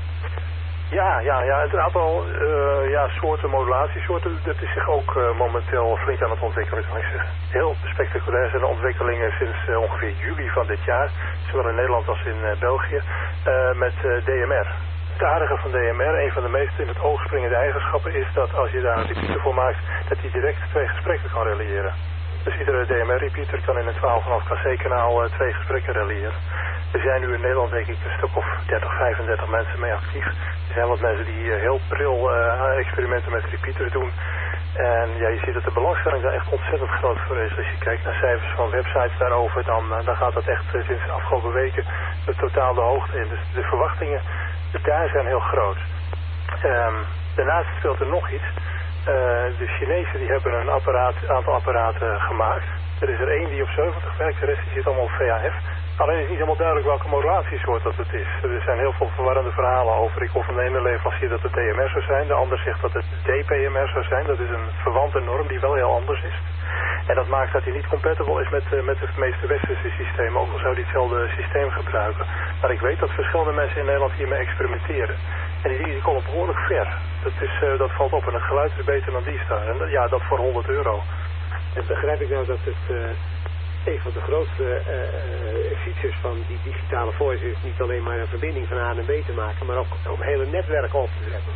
Speaker 16: Ja, ja, ja. Het aantal uh, ja, soorten, modulatiesoorten, dat is zich ook uh, momenteel flink aan het ontwikkelen. Heel spectaculair zijn de ontwikkelingen sinds uh, ongeveer juli van dit jaar, zowel in Nederland als in uh, België, uh, met uh, D M R. Het aardige van D M R, een van de meest in het oog springende eigenschappen, is dat als je daar een repeater voor maakt, dat hij direct twee gesprekken kan reliëren. Dus iedere D M R-repeater kan in een twaalf komma vijf K C-kanaal uh, twee gesprekken reliëren. Er zijn nu in Nederland denk ik een stuk of dertig, vijfendertig mensen mee actief. Er zijn wat mensen die uh, heel pril uh, experimenten met repeaters doen. En ja, je ziet dat de belangstelling daar echt ontzettend groot voor is. Als je kijkt naar cijfers van websites daarover, dan, uh, dan gaat dat echt uh, sinds de afgelopen weken de totaal de hoogte in. Dus de verwachtingen daar zijn heel groot. Um, daarnaast speelt er nog iets. Uh, de Chinezen die hebben een apparaat, aantal apparaten gemaakt. Er is er één die op zeventig werkt, de rest die zit allemaal op V H F. Alleen is niet helemaal duidelijk welke modulatiesoort dat het is. Er zijn heel veel verwarrende verhalen over. Ik hoor van de ene leverancier dat het D M R zou zijn. De ander zegt dat het D P M R zou zijn. Dat is een verwante norm die wel heel anders is. En dat maakt dat hij niet compatible is met, uh, met de meeste westerse systemen. Ook al zou hij hetzelfde systeem gebruiken. Maar ik weet dat verschillende mensen in Nederland hiermee experimenteren. En die, die komen behoorlijk ver. Dat, is, uh, dat valt op. En het geluid is beter dan die staan. En ja, dat voor honderd euro.
Speaker 15: En begrijp ik nou dat het... Uh... Een van de grootste uh, uh, features van die digitale voice is niet alleen maar een verbinding van A en B te maken, maar ook om hele netwerken op te zetten.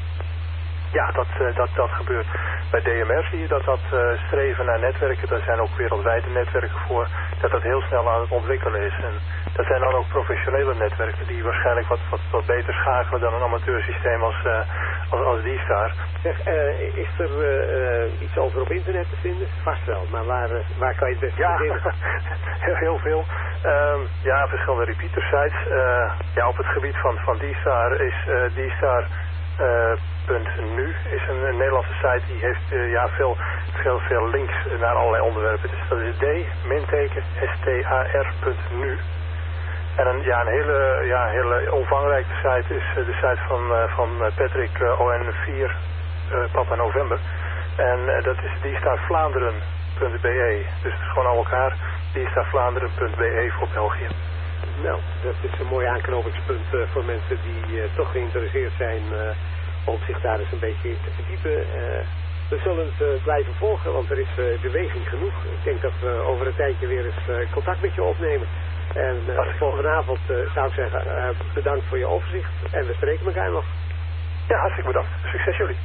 Speaker 16: Ja, dat, uh, dat, dat gebeurt. Bij D M R zie je dat dat uh, streven naar netwerken, daar zijn ook wereldwijde netwerken voor, dat dat heel snel aan het ontwikkelen is. En dat zijn dan ook professionele netwerken die waarschijnlijk wat, wat, wat beter schakelen dan een amateursysteem als, uh, als, als D-Star.
Speaker 15: Zeg, uh, is er uh, uh, iets over op internet te vinden? Vast wel, maar waar, uh, waar kan je het best
Speaker 16: ja,
Speaker 15: beginnen?
Speaker 16: heel, heel veel. Um, ja, verschillende repeater sites. Uh, ja, op het gebied van, van D-Star is uh, D-Star... Uh, .nu is een, een Nederlandse site die heeft uh, ja, veel, veel, veel links naar allerlei onderwerpen. Dus dat is d-star.nu. En een, ja, een hele, ja, hele omvangrijke site is uh, de site van, uh, van Patrick uh, O N vier uh, Papa November. En uh, dat is d star vlaanderen punt b e. Dus het is gewoon aan elkaar d star vlaanderen punt b e voor België.
Speaker 15: Nou, dat is een mooi aanknopingspunt uh, voor mensen die uh, toch geïnteresseerd zijn uh, om zich daar eens een beetje in te verdiepen. Uh, we zullen het uh, blijven volgen, want er is uh, beweging genoeg. Ik denk dat we over een tijdje weer eens uh, contact met je opnemen. En uh, volgende avond uh, zou ik zeggen, uh, bedankt voor je overzicht en we spreken elkaar nog.
Speaker 16: Ja, hartstikke bedankt. Succes jullie.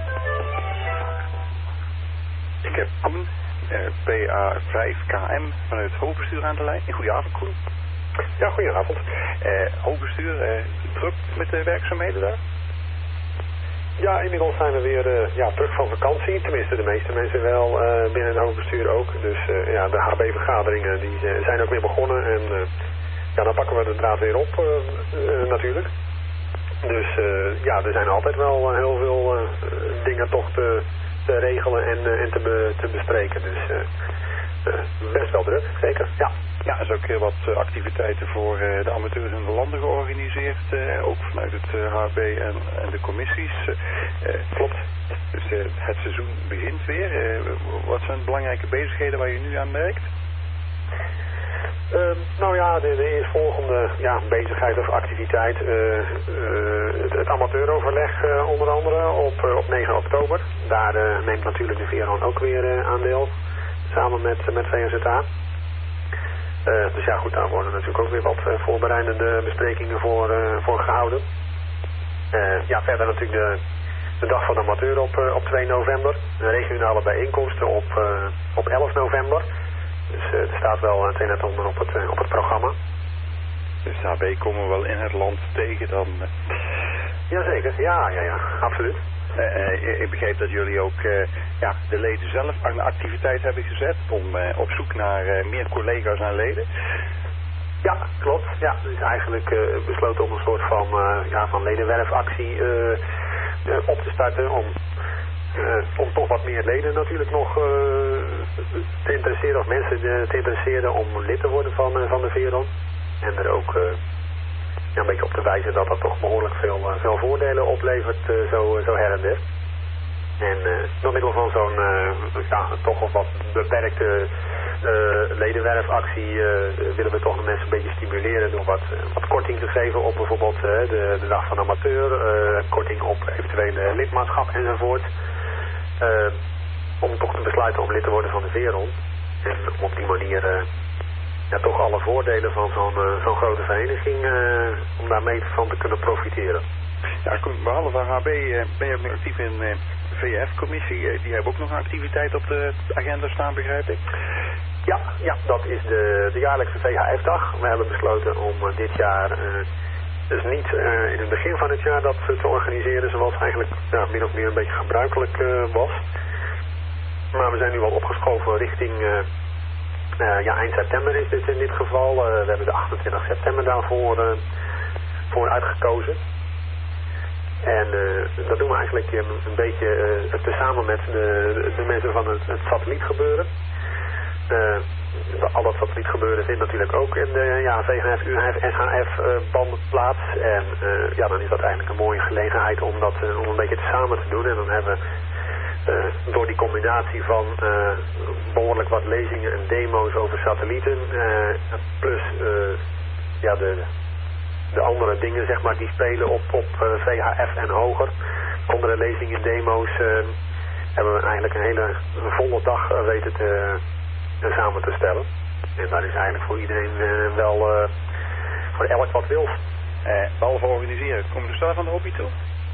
Speaker 17: Ik heb Koen, uh, P A vijf K M vanuit het hoofdbestuur aan de lijn. Goedenavond, Koen.
Speaker 18: Ja, goedenavond.
Speaker 17: Uh, hoofdbestuur, uh, druk met de werkzaamheden daar?
Speaker 18: Ja, inmiddels zijn we weer uh, ja, terug van vakantie. Tenminste, de meeste mensen wel uh, binnen het hoofdbestuur ook. Dus uh, ja, de H B-vergaderingen die uh, zijn ook weer begonnen. En uh, ja, dan pakken we de draad weer op uh, uh, natuurlijk. Dus uh, ja, er zijn altijd wel uh, heel veel uh, dingen toch te, te regelen en, uh, en te, be, te bespreken. Dus uh, uh, best wel druk, zeker. Ja.
Speaker 17: Ja, er zijn ook heel wat uh, activiteiten voor uh, de amateurs in de landen georganiseerd. Uh, ook vanuit het uh, H B en, en de commissies. Uh,
Speaker 18: Klopt.
Speaker 17: Dus uh, het seizoen begint weer. Uh, wat zijn belangrijke bezigheden waar je nu aan merkt?
Speaker 18: Uh, nou ja, de, de eerstvolgende ja, bezigheid of activiteit. Uh, uh, het, het amateuroverleg uh, onder andere op, uh, op negen oktober. Daar uh, neemt natuurlijk de Veron ook weer uh, aan deel. Samen met, met V N Z A. Uh, dus ja goed, daar worden natuurlijk ook weer wat uh, voorbereidende besprekingen voor, uh, voor gehouden. Uh, ja, verder natuurlijk de, de dag van de amateur op, uh, op twee november. De regionale bijeenkomsten op, uh, op elf november. Dus uh, er staat wel het een en het ander op het, uh, op het programma.
Speaker 17: Dus H B komen we wel in het land tegen dan? Uh...
Speaker 18: Jazeker, ja, ja, ja, absoluut.
Speaker 17: Uh, uh, ik begreep dat jullie ook uh, ja, de leden zelf aan de activiteit hebben gezet om uh, op zoek naar uh, meer collega's en leden.
Speaker 18: Ja, klopt. Ja, het is eigenlijk uh, besloten om een soort van, uh, ja, van ledenwerfactie uh, uh, op te starten om, uh, om toch wat meer leden natuurlijk nog uh, te interesseren of mensen uh, te interesseren om lid te worden van, uh, van de Veron. En er ook uh, ja, een beetje op te wijzen dat dat toch behoorlijk veel, uh, veel voordelen oplevert uh, zo, zo her en der. En uh, door middel van zo'n uh, ja, toch wel wat beperkte uh, ledenwerfactie uh, willen we toch de mensen een beetje stimuleren door wat, uh, wat korting te geven op bijvoorbeeld uh, de, de dag van amateur, uh, korting op eventuele lidmaatschap enzovoort. Uh, om toch te besluiten om lid te worden van de Veron. En om op die manier uh, ja, toch alle voordelen van zo'n uh, zo'n grote vereniging, uh, om daarmee van te kunnen profiteren.
Speaker 17: Ja, behalve van H B uh, ben je ook nog actief in uh, V F-commissie. Uh, die hebben ook nog een activiteit op de agenda staan, begrijp ik?
Speaker 18: Ja, ja, dat is de, de jaarlijkse V H F-dag. We hebben besloten om uh, dit jaar, uh, dus niet uh, in het begin van het jaar dat te organiseren zoals eigenlijk ja, min of meer een beetje gebruikelijk uh, was. Maar we zijn nu wel opgeschoven richting, uh, uh, ja, eind september is dit in dit geval. Uh, we hebben de achtentwintig september daarvoor uh, voor uitgekozen. En uh, dat doen we eigenlijk een, een beetje uh, tezamen met de, de mensen van het, het satellietgebeuren. Uh, al dat satellietgebeuren vindt natuurlijk ook in de ja, V H F, U H F, S H F uh, banden plaats. En uh, ja, dan is dat eigenlijk een mooie gelegenheid om dat uh, om een beetje tezamen te doen. En dan hebben we uh, door die combinatie van uh, behoorlijk wat lezingen en demo's over satellieten, uh, plus uh, ja, de... de andere dingen, zeg maar, die spelen op, op uh, V H F en hoger. Andere lezingen, demo's, uh, hebben we eigenlijk een hele volle dag uh, weten te, uh, samen te stellen. En daar is eigenlijk voor iedereen uh, wel, uh, voor elk wat wil.
Speaker 17: Uh, behalve organiseren, komen er zelf aan de hobby toe?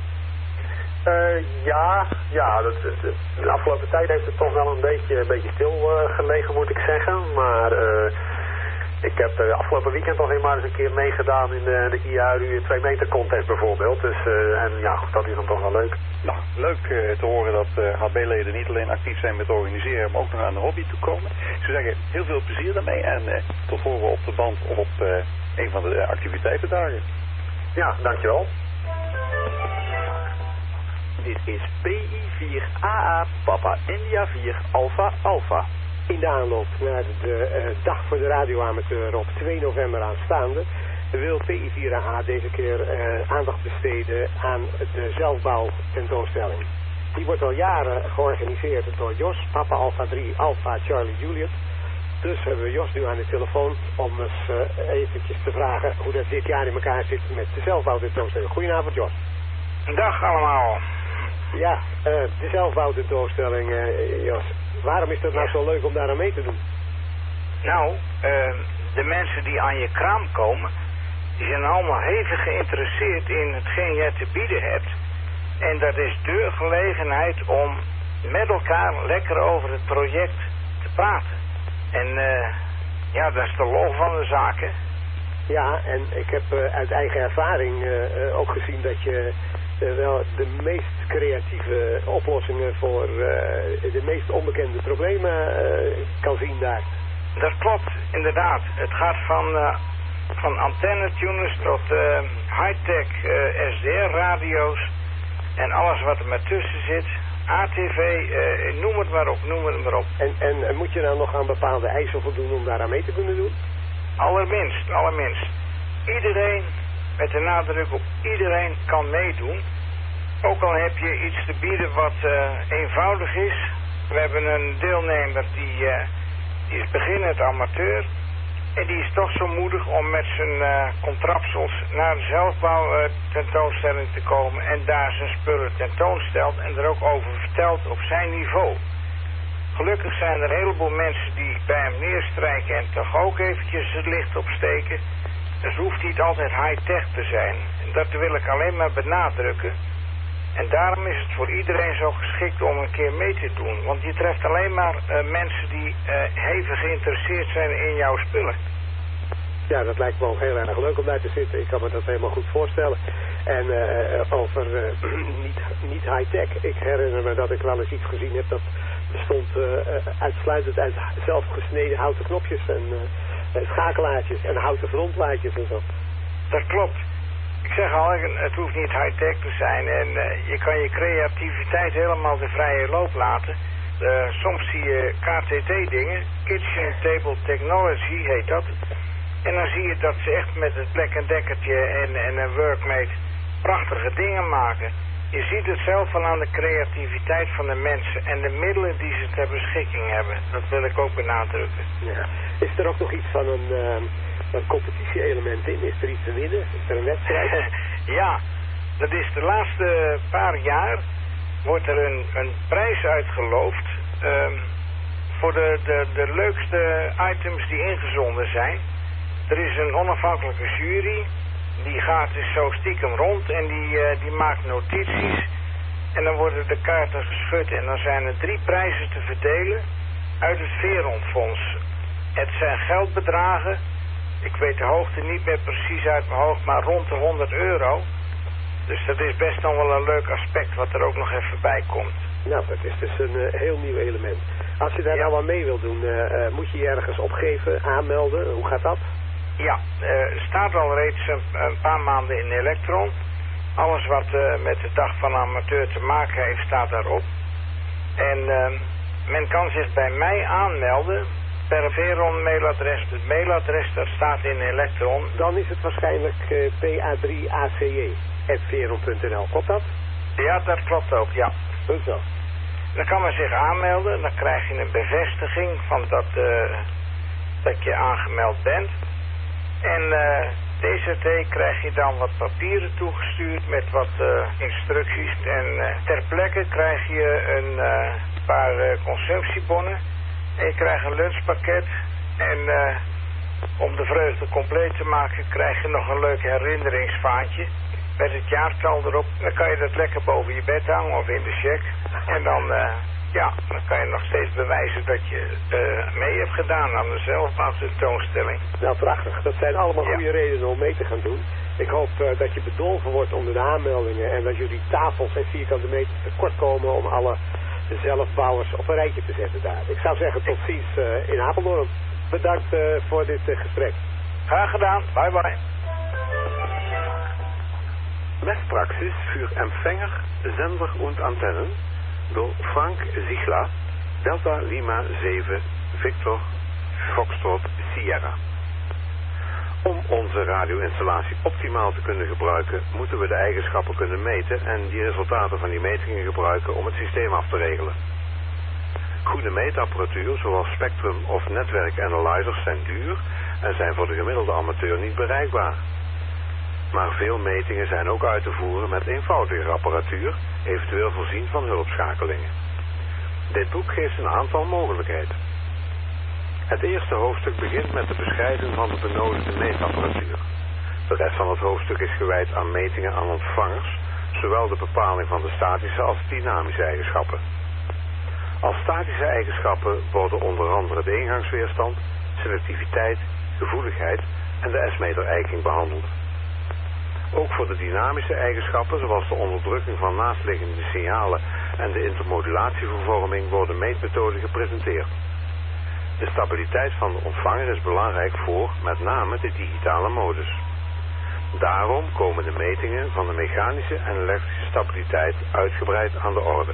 Speaker 18: Uh, ja, ja dat, de, de afgelopen tijd heeft het toch wel een beetje, een beetje stil uh, gelegen, moet ik zeggen. Maar... Uh, Ik heb uh, afgelopen weekend nog eenmaal eens een keer meegedaan in de, de I A R U twee meter contest bijvoorbeeld. Dus, uh, en ja, dat is dan toch wel leuk.
Speaker 17: Nou, leuk uh, te horen dat uh, H B-leden niet alleen actief zijn met organiseren, maar ook nog aan de hobby toe komen. Ik zou zeggen, heel veel plezier daarmee en uh, tot horen op de band of op uh, een van de activiteitendagen.
Speaker 18: Ja, dankjewel.
Speaker 13: Dit is P I vier A A Papa India vier Alpha Alpha.
Speaker 15: In de aanloop naar de uh, dag voor de radioamateur op twee november aanstaande wil P I vier A A deze keer uh, aandacht besteden aan de zelfbouw tentoonstelling. Die wordt al jaren georganiseerd door Jos, Papa Alpha drie Alpha Charlie Juliet. Dus hebben we Jos nu aan de telefoon om eens uh, eventjes te vragen hoe dat dit jaar in elkaar zit met de zelfbouw tentoonstelling. Goedenavond Jos.
Speaker 19: Dag allemaal.
Speaker 15: Ja, uh, de zelfbouw tentoonstelling uh, Jos. Waarom is dat nou zo leuk om daar aan mee te doen?
Speaker 19: Nou, uh, de mensen die aan je kraam komen, die zijn allemaal hevig geïnteresseerd in hetgeen jij te bieden hebt. En dat is de gelegenheid om met elkaar lekker over het project te praten. En uh, ja, dat is de lol van de zaak, hè?
Speaker 15: Ja, en ik heb uh, uit eigen ervaring uh, uh, ook gezien dat je uh, wel de meest creatieve oplossingen voor uh, de meest onbekende problemen uh, kan zien daar.
Speaker 19: Dat klopt, inderdaad. Het gaat van, uh, van antennetuners tot uh, high-tech uh, S D R-radio's en alles wat er maar tussen zit. A T V, uh, noem het maar op, noem het maar op.
Speaker 15: En, en, en moet je dan nog aan bepaalde eisen voldoen om daar aan mee te kunnen doen?
Speaker 19: Allerminst, allerminst. Iedereen, met de nadruk op iedereen, kan meedoen. Ook al heb je iets te bieden wat uh, eenvoudig is. We hebben een deelnemer die, uh, die is beginnend amateur. En die is toch zo moedig om met zijn uh, contrapsels naar de zelfbouw uh, tentoonstelling te komen. En daar zijn spullen tentoonstelt en er ook over vertelt op zijn niveau. Gelukkig zijn er een heleboel mensen die bij hem neerstrijken en toch ook eventjes het licht opsteken. Dus hoeft niet altijd high-tech te zijn. En dat wil ik alleen maar benadrukken. En daarom is het voor iedereen zo geschikt om een keer mee te doen. Want je treft alleen maar uh, mensen die uh, hevig geïnteresseerd zijn in jouw spullen.
Speaker 15: Ja, dat lijkt me ook heel erg leuk om daar te zitten. Ik kan me dat helemaal goed voorstellen. En uh, over uh, niet, niet high-tech. Ik herinner me dat ik wel eens iets gezien heb dat bestond uh, uitsluitend uit zelfgesneden houten knopjes en uh, schakelaartjes en houten frontlaadjes en zo.
Speaker 19: Dat klopt. Ik zeg al, het hoeft niet high-tech te zijn en uh, je kan je creativiteit helemaal de vrije loop laten. Uh, soms zie je K T T dingen, Kitchen Table Technology heet dat. En dan zie je dat ze echt met het Black and Deckertje en, en een Workmate prachtige dingen maken. Je ziet het zelf al aan de creativiteit van de mensen en de middelen die ze ter beschikking hebben. Dat wil ik ook benadrukken.
Speaker 15: Ja. Is er ook nog iets van een, uh, een competitie-element in? Is er iets te winnen? Is er een wedstrijd?
Speaker 19: Ja, dat is de laatste paar jaar wordt er een, een prijs uitgeloofd uh, voor de, de, de leukste items die ingezonden zijn. Er is een onafhankelijke jury, die gaat dus zo stiekem rond en die, uh, die maakt notities. En dan worden de kaarten geschud en dan zijn er drie prijzen te verdelen uit het Veronfonds. Het zijn geldbedragen, ik weet de hoogte niet meer precies uit mijn hoofd, maar rond de honderd euro. Dus dat is best nog wel een leuk aspect wat er ook nog even bij komt.
Speaker 15: Nou, dat is dus een uh, heel nieuw element. Als je daar ja. nou aan mee wilt doen, uh, uh, moet je je ergens opgeven, aanmelden, hoe gaat dat?
Speaker 19: Ja, er uh, staat al reeds een, een paar maanden in Electron. Alles wat uh, met de dag van amateur te maken heeft, staat daarop. En uh, men kan zich bij mij aanmelden per Veron mailadres. Het mailadres dat staat in Electron.
Speaker 15: Dan is het waarschijnlijk uh, P A drie A C J at veron punt n l. Klopt dat?
Speaker 19: Ja, dat klopt ook, ja.
Speaker 15: Goed zo.
Speaker 19: Dan kan men zich aanmelden. Dan krijg je een bevestiging van dat, uh, dat je aangemeld bent. En uh, T Z T krijg je dan wat papieren toegestuurd met wat uh, instructies. En uh, ter plekke krijg je een uh, paar uh, consumptiebonnen. En je krijgt een lunchpakket. En uh, om de vreugde compleet te maken krijg je nog een leuk herinneringsvaantje. Met het jaartal erop. Dan kan je dat lekker boven je bed hangen of in de check. En dan... Uh, Ja, dan kan je nog steeds bewijzen dat je uh, mee hebt gedaan aan de zelfbouwtentoonstelling.
Speaker 15: Nou, prachtig. Dat zijn allemaal
Speaker 19: ja.
Speaker 15: goede redenen om mee te gaan doen. Ik hoop uh, dat je bedolven wordt onder de aanmeldingen en dat jullie tafels en vierkante meters tekort komen om alle zelfbouwers op een rijtje te zetten daar. Ik zou zeggen tot ziens uh, in Apeldoorn. Bedankt uh, voor dit uh, gesprek.
Speaker 19: Graag gedaan. Bye bye.
Speaker 14: Messpraxis für Empfänger, Sender und Antennen door Frank Ziegler, Delta Lima zeven, Victor, Foxtrot, Sierra. Om onze radio-installatie optimaal te kunnen gebruiken, moeten we de eigenschappen kunnen meten en die resultaten van die metingen gebruiken om het systeem af te regelen. Goede meetapparatuur, zoals Spectrum of netwerkanalyzers, zijn duur en zijn voor de gemiddelde amateur niet bereikbaar. Maar veel metingen zijn ook uit te voeren met eenvoudige apparatuur, eventueel voorzien van hulpschakelingen. Dit boek geeft een aantal mogelijkheden. Het eerste hoofdstuk begint met de beschrijving van de benodigde meetapparatuur. De rest van het hoofdstuk is gewijd aan metingen aan ontvangers, zowel de bepaling van de statische als de dynamische eigenschappen. Als statische eigenschappen worden onder andere de ingangsweerstand, selectiviteit, gevoeligheid en de S-meter-eiking behandeld. Ook voor de dynamische eigenschappen, zoals de onderdrukking van naastliggende signalen en de intermodulatievervorming, worden meetmethoden gepresenteerd. De stabiliteit van de ontvanger is belangrijk voor, met name, de digitale modus. Daarom komen de metingen van de mechanische en elektrische stabiliteit uitgebreid aan de orde.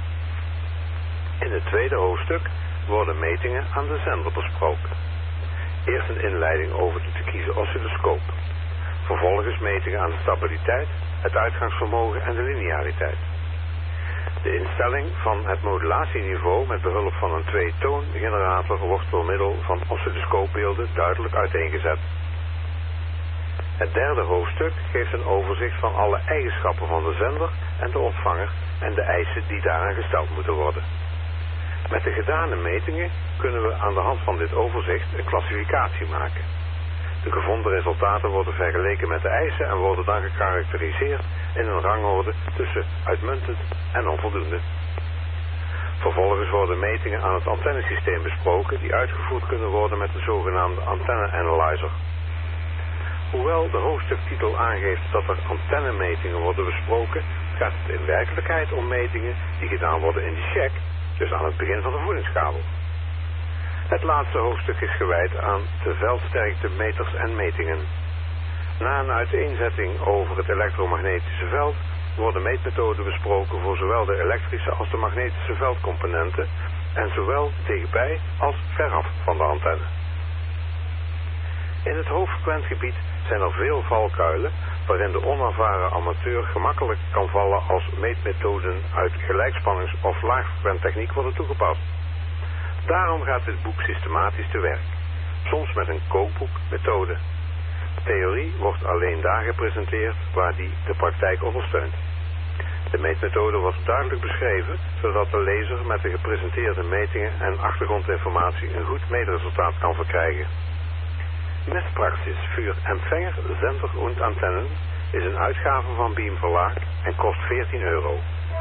Speaker 14: In het tweede hoofdstuk worden metingen aan de zender besproken. Eerst een inleiding over de te kiezen oscilloscoop. Vervolgens metingen aan de stabiliteit, het uitgangsvermogen en de lineariteit. De instelling van het modulatieniveau met behulp van een twee-toongenerator wordt door middel van oscilloscoopbeelden duidelijk uiteengezet. Het derde hoofdstuk geeft een overzicht van alle eigenschappen van de zender en de ontvanger en de eisen die daaraan gesteld moeten worden. Met de gedane metingen kunnen we aan de hand van dit overzicht een klassificatie maken. De gevonden resultaten worden vergeleken met de eisen en worden dan gekarakteriseerd in een rangorde tussen uitmuntend en onvoldoende. Vervolgens worden metingen aan het antennesysteem besproken die uitgevoerd kunnen worden met de zogenaamde antenne analyzer. Hoewel de hoofdstuktitel aangeeft dat er antennemetingen worden besproken, gaat het in werkelijkheid om metingen die gedaan worden in de check, dus aan het begin van de voedingskabel. Het laatste hoofdstuk is gewijd aan de veldsterktemeters en metingen. Na een uiteenzetting over het elektromagnetische veld worden meetmethoden besproken voor zowel de elektrische als de magnetische veldcomponenten en zowel dichtbij als veraf van de antenne. In het hoogfrequentgebied zijn er veel valkuilen waarin de onervaren amateur gemakkelijk kan vallen als meetmethoden uit gelijkspannings- of laagfrequent techniek worden toegepast. Daarom gaat dit boek systematisch te werk, soms met een kookboekmethode. Theorie wordt alleen daar gepresenteerd waar die de praktijk ondersteunt. De meetmethode wordt duidelijk beschreven, zodat de lezer met de gepresenteerde metingen en achtergrondinformatie een goed meetresultaat kan verkrijgen. Messpraxis für Empfänger, Sender und Antennen is een uitgave van Beam Verlag en kost veertien euro.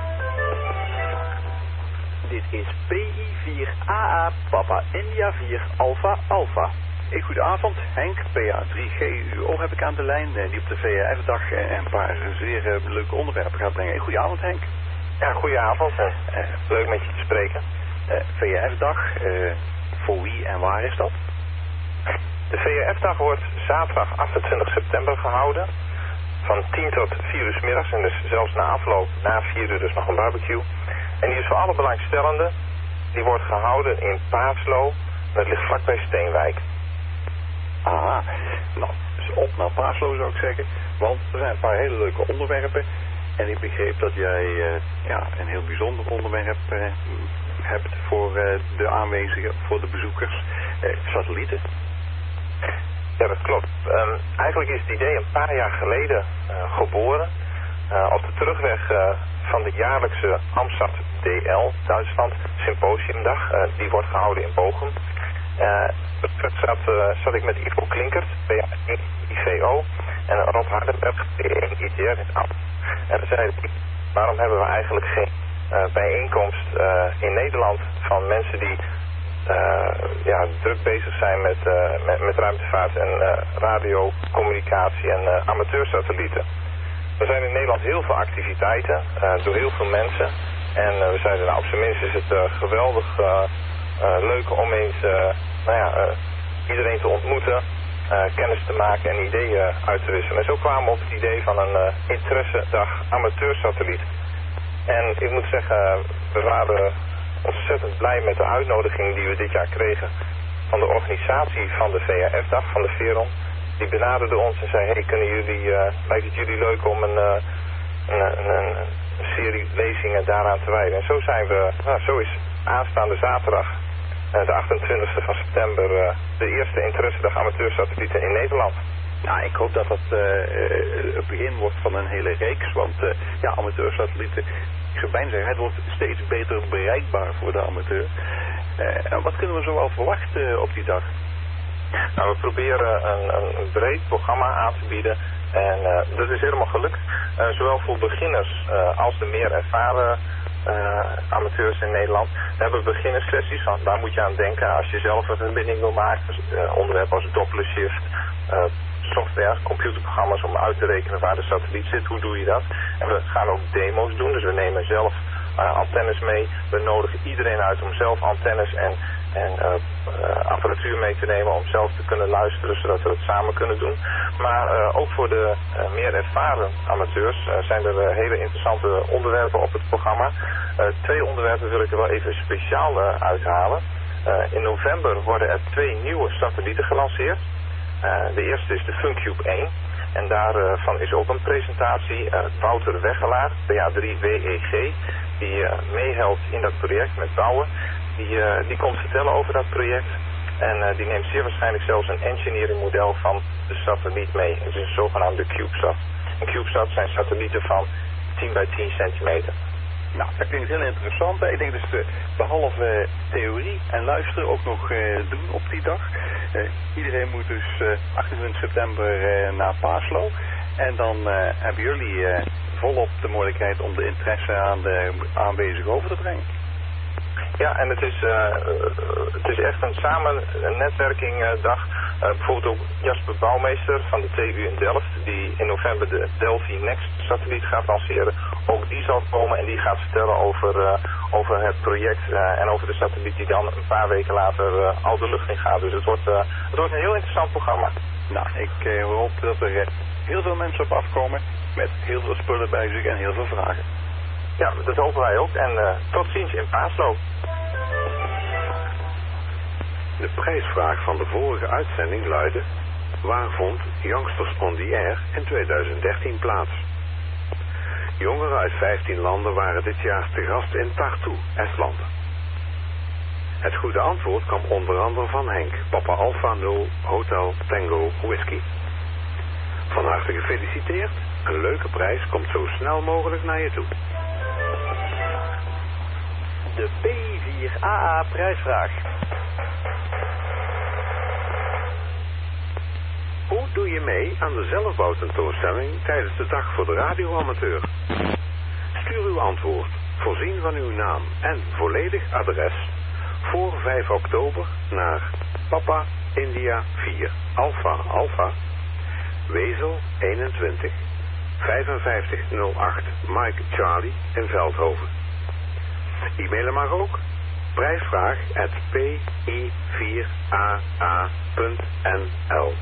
Speaker 13: Dit is P I vier A A Papa India vier Alpha Alpha. Hey, goedenavond, Henk, P A drie G U O heb ik aan de lijn, die op de V H F-dag een paar zeer uh, leuke onderwerpen gaat brengen. Hey, goedenavond, Henk.
Speaker 20: Ja, goedenavond. Uh, leuk met je te spreken.
Speaker 13: Uh, V H F-dag, uh, voor wie en waar is dat?
Speaker 20: De V H F-dag wordt zaterdag achtentwintig september gehouden. Van tien tot vier uur 's middags en dus zelfs na afloop, na vier uur dus nog een barbecue. En die is voor alle belangstellenden. Die wordt gehouden in Paaslo. Dat ligt vlakbij Steenwijk.
Speaker 13: Ah, nou, dus op naar Paaslo zou ik zeggen. Want er zijn een paar hele leuke onderwerpen. En ik begreep dat jij uh, ja, een heel bijzonder onderwerp uh, hebt voor uh, de aanwezigen, voor de bezoekers. Uh, satellieten.
Speaker 20: Ja, dat klopt. Um, eigenlijk is het idee een paar jaar geleden uh, geboren. Uh, op de terugweg uh, van de jaarlijkse Amsat D L, Duitsland, symposiumdag. Uh, die wordt gehouden in Bochum. Uh, zat, uh, zat ik met Ivo Klinkert, P A I V O, en Rob Hardenberg, P A I T R in Amsterdam. En we zeiden, waarom hebben we eigenlijk geen uh, bijeenkomst uh, in Nederland van mensen die uh, ja, druk bezig zijn met, uh, met, met ruimtevaart en uh, radiocommunicatie en uh, amateursatellieten. Er zijn in Nederland heel veel activiteiten uh, door heel veel mensen. En uh, we zeiden, nou op zijn minst is het uh, geweldig uh, uh, leuk om eens uh, nou ja, uh, iedereen te ontmoeten, uh, kennis te maken en ideeën uit te wisselen. En zo kwamen we op het idee van een uh, interessedag amateursatelliet. En ik moet zeggen, we waren ontzettend blij met de uitnodiging die we dit jaar kregen van de organisatie van de V H F-dag, van de Veron. Die benaderde ons en zei, hey, kunnen jullie, uh, lijkt het jullie leuk om een, uh, een, een, een, een serie lezingen daaraan te wijden. En zo zijn we, nou, zo is aanstaande zaterdag, uh, de achtentwintigste van september, uh, de eerste interessedag amateursatellieten in Nederland.
Speaker 13: Nou, ik hoop dat dat uh, het begin wordt van een hele reeks, want uh, ja, amateursatellieten, ik zou bijna zeggen, het wordt steeds beter bereikbaar voor de amateur. Uh, en wat kunnen we zoal verwachten uh, op die dag?
Speaker 20: Nou, we proberen een, een breed programma aan te bieden en uh, dat is helemaal gelukt. Uh, zowel voor beginners uh, als de meer ervaren uh, amateurs in Nederland. We hebben beginnersessies, want daar moet je aan denken als je zelf een verbinding wil maken. Uh, onderwerpen als Doppler shift, uh, software, computerprogramma's om uit te rekenen waar de satelliet zit. Hoe doe je dat? En we gaan ook demo's doen, dus we nemen zelf uh, antennes mee. We nodigen iedereen uit om zelf antennes en En uh, uh, apparatuur mee te nemen om zelf te kunnen luisteren, zodat we het samen kunnen doen. Maar uh, ook voor de uh, meer ervaren amateurs uh, zijn er uh, hele interessante onderwerpen op het programma. Uh, twee onderwerpen wil ik er wel even speciaal uh, uithalen. Uh, in november worden er twee nieuwe satellieten gelanceerd. Uh, de eerste is de FunCube één. En daarvan uh, is ook een presentatie. Uh, Wouter Weggelaar, P A drie W E G, die uh, meehelpt in dat project met bouwen. Die, uh, die komt vertellen over dat project en uh, die neemt zeer waarschijnlijk zelfs een engineering model van de satelliet mee. Het is een zogenaamde CubeSat. Een CubeSat zijn satellieten van tien bij tien centimeter.
Speaker 17: Nou, dat klinkt heel interessant. Hè? Ik denk dus uh, behalve uh, theorie en luisteren ook nog uh, doen op die dag. Uh, iedereen moet dus uh, achtentwintig september uh, naar Paaslo. En dan uh, hebben jullie uh, volop de mogelijkheid om de interesse aan de aanwezigen over te brengen.
Speaker 20: Ja, en het is, uh, het is echt een samen een netwerkingdag. Uh, bijvoorbeeld ook Jasper Bouwmeester van de T U in Delft, die in november de Delphi Next satelliet gaat lanceren. Ook die zal komen en die gaat vertellen over, uh, over het project uh, en over de satelliet die dan een paar weken later uh, al de lucht in gaat. Dus het wordt, uh, het wordt een heel interessant programma.
Speaker 17: Nou, ik uh, hoop dat er uh, heel veel mensen op afkomen met heel veel spullen bij zich en heel veel vragen.
Speaker 20: Ja, dat hopen wij ook. En uh, tot ziens in Paaslo.
Speaker 14: De prijsvraag van de vorige uitzending luidde: waar vond Youngsters on the Air in tweeduizend dertien plaats? Jongeren uit vijftien landen waren dit jaar te gast in Tartu, Estland. Het goede antwoord kwam onder andere van Henk, Papa Alpha nul, Hotel Tango Whisky. Van harte gefeliciteerd. Een leuke prijs komt zo snel mogelijk naar je toe.
Speaker 13: De P vier A A prijsvraag.
Speaker 14: Hoe doe je mee aan de zelfbouwtentoonstelling tijdens de dag voor de radioamateur? Stuur uw antwoord, voorzien van uw naam en volledig adres, voor vijf oktober naar Papa India vier Alpha Alpha, Wezel eenentwintig, vijfenvijftig nul acht Mike Charlie in Veldhoven. E-mailen mag ook. Prijsvraag at p i vier a a punt n l.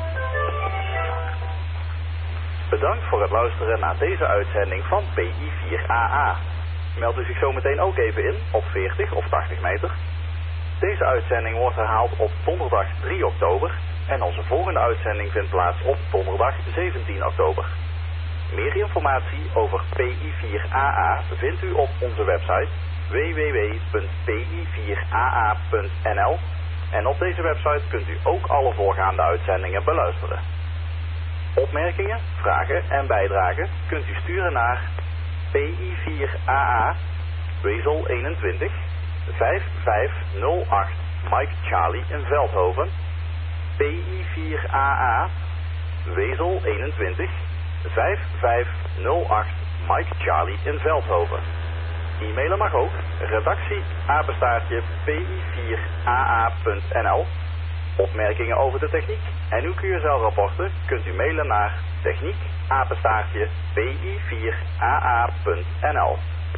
Speaker 13: Bedankt voor het luisteren naar deze uitzending van P I vier A A. Meld u zich zo meteen ook even in op veertig of tachtig meter. Deze uitzending wordt herhaald op donderdag drie oktober en onze volgende uitzending vindt plaats op donderdag zeventien oktober. Meer informatie over P I vier A A vindt u op onze website w w w punt p i vier a a punt n l en op deze website kunt u ook alle voorgaande uitzendingen beluisteren. Opmerkingen, vragen en bijdragen kunt u sturen naar P I vier A A, Wezel eenentwintig, vijf vijf nul acht Mike Charlie in Veldhoven, P I vier A A, Wezel eenentwintig, vijf vijf nul acht Mike Charlie in Veldhoven. E-mailen mag ook, redactie apenstaartje p i vier a a punt n l. Opmerkingen over de techniek en uw Q S L-rapporten kunt u mailen naar techniek apenstaartje p i vier a a punt n l.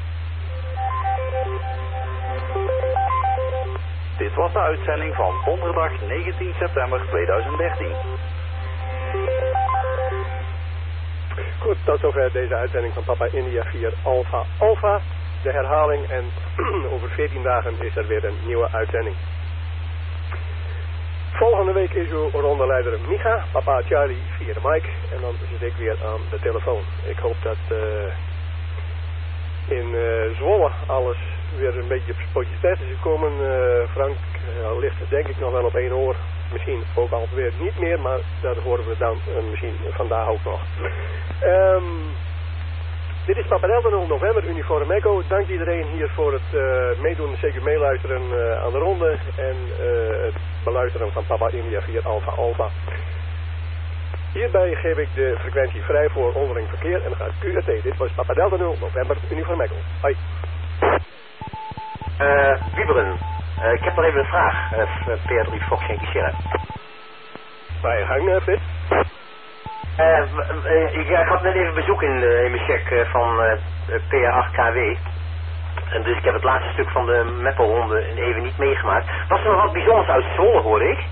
Speaker 13: Dit was de uitzending van donderdag negentien september tweeduizend dertien.
Speaker 2: Goed, tot zover deze uitzending van Papa India vier Alpha Alpha. De herhaling en over veertien dagen is er weer een nieuwe uitzending. Volgende week is uw rondeleider Micha, Papa Charlie vier Mike en dan zit ik weer aan de telefoon. Ik hoop dat uh, in uh, Zwolle alles weer een beetje op spotjes terecht is gekomen. Uh, Frank uh, ligt denk ik nog wel op één oor. Misschien ook alweer niet meer, maar dat horen we dan uh, misschien vandaag ook nog. Um, dit is Papa Delta nul november, Uniform Echo. Dank iedereen hier voor het uh, meedoen, zeker meeluisteren uh, aan de ronde. En uh, het beluisteren van Papa India vier Alpha Alpha. Hierbij geef ik de frequentie vrij voor onderling verkeer en dan gaat Q R T. Dit was Papa Delta nul november, Uniform Echo. Hoi.
Speaker 21: Uh, Wieberen, uh, ik heb nog even een vraag. Uh, P R drie Fox Yankee Sierra.
Speaker 2: Bij je gang, uh, Fit.
Speaker 21: Uh, uh, ik, ik had net even bezoek in, uh, in mijn check uh, van uh, P R acht K W. En dus ik heb het laatste stuk van de Meppelronde even niet meegemaakt. Was er nog wat bijzonders uit Zwolle, hoorde ik?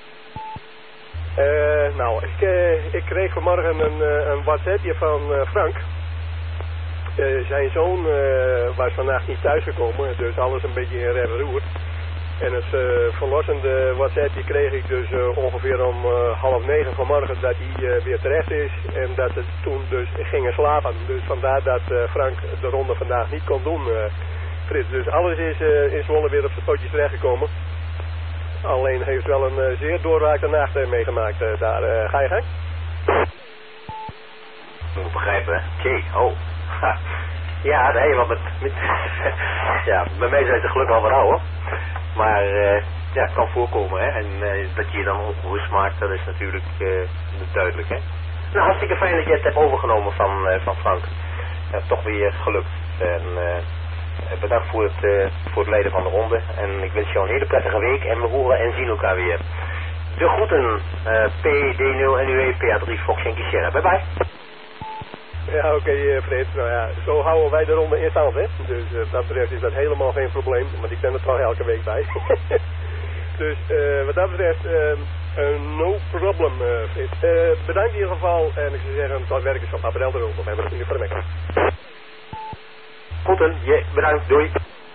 Speaker 2: Uh, nou, ik, uh, ik kreeg vanmorgen een, uh, een WhatsAppje van uh, Frank. Uh, zijn zoon uh, was vandaag niet thuisgekomen, dus alles een beetje in rep en roer. En het uh, verlossende WhatsAppje kreeg ik dus uh, ongeveer om uh, half negen vanmorgen dat hij uh, weer terecht is. En dat ze toen dus gingen slapen. Dus vandaar dat uh, Frank de ronde vandaag niet kon doen, uh, Frits. Dus alles is uh, in Zwolle weer op zijn potjes terechtgekomen. Alleen heeft wel een uh, zeer doorwaakte nacht uh, meegemaakt uh, daar. Uh, ga je gang?
Speaker 21: Moet begrijpen, hè? Jee, oh. Ha. Ja, nee, want met, met ja, bij mij zijn ze gelukkig al wat ouder. Maar uh, ja, het kan voorkomen, hè. En uh, dat je je dan ongerust maakt, dat is natuurlijk uh, duidelijk, hè. Nou, hartstikke fijn dat je het hebt overgenomen van, uh, van Frank. Ja, toch weer gelukt. En uh, bedankt voor het, uh, voor het leiden van de ronde. En ik wens jou een hele prettige week en we horen en zien elkaar weer. De groeten, uh, P D nul N U E P A drie Fox Yankee Sierra. Bye bye.
Speaker 2: Ja, oké, okay, uh, Fred. Nou ja, zo houden wij de ronde in stand, hè. Dus uh, dat betreft is dat helemaal geen probleem, want ik ben er toch elke week bij. Dus uh, wat dat betreft, uh, uh, no problem, uh, Fred. Uh, bedankt in ieder geval en ik zou zeggen, tot werkers op April de Rond. We hebben het nu vermekt.
Speaker 21: Groeten, je, bedankt, doei.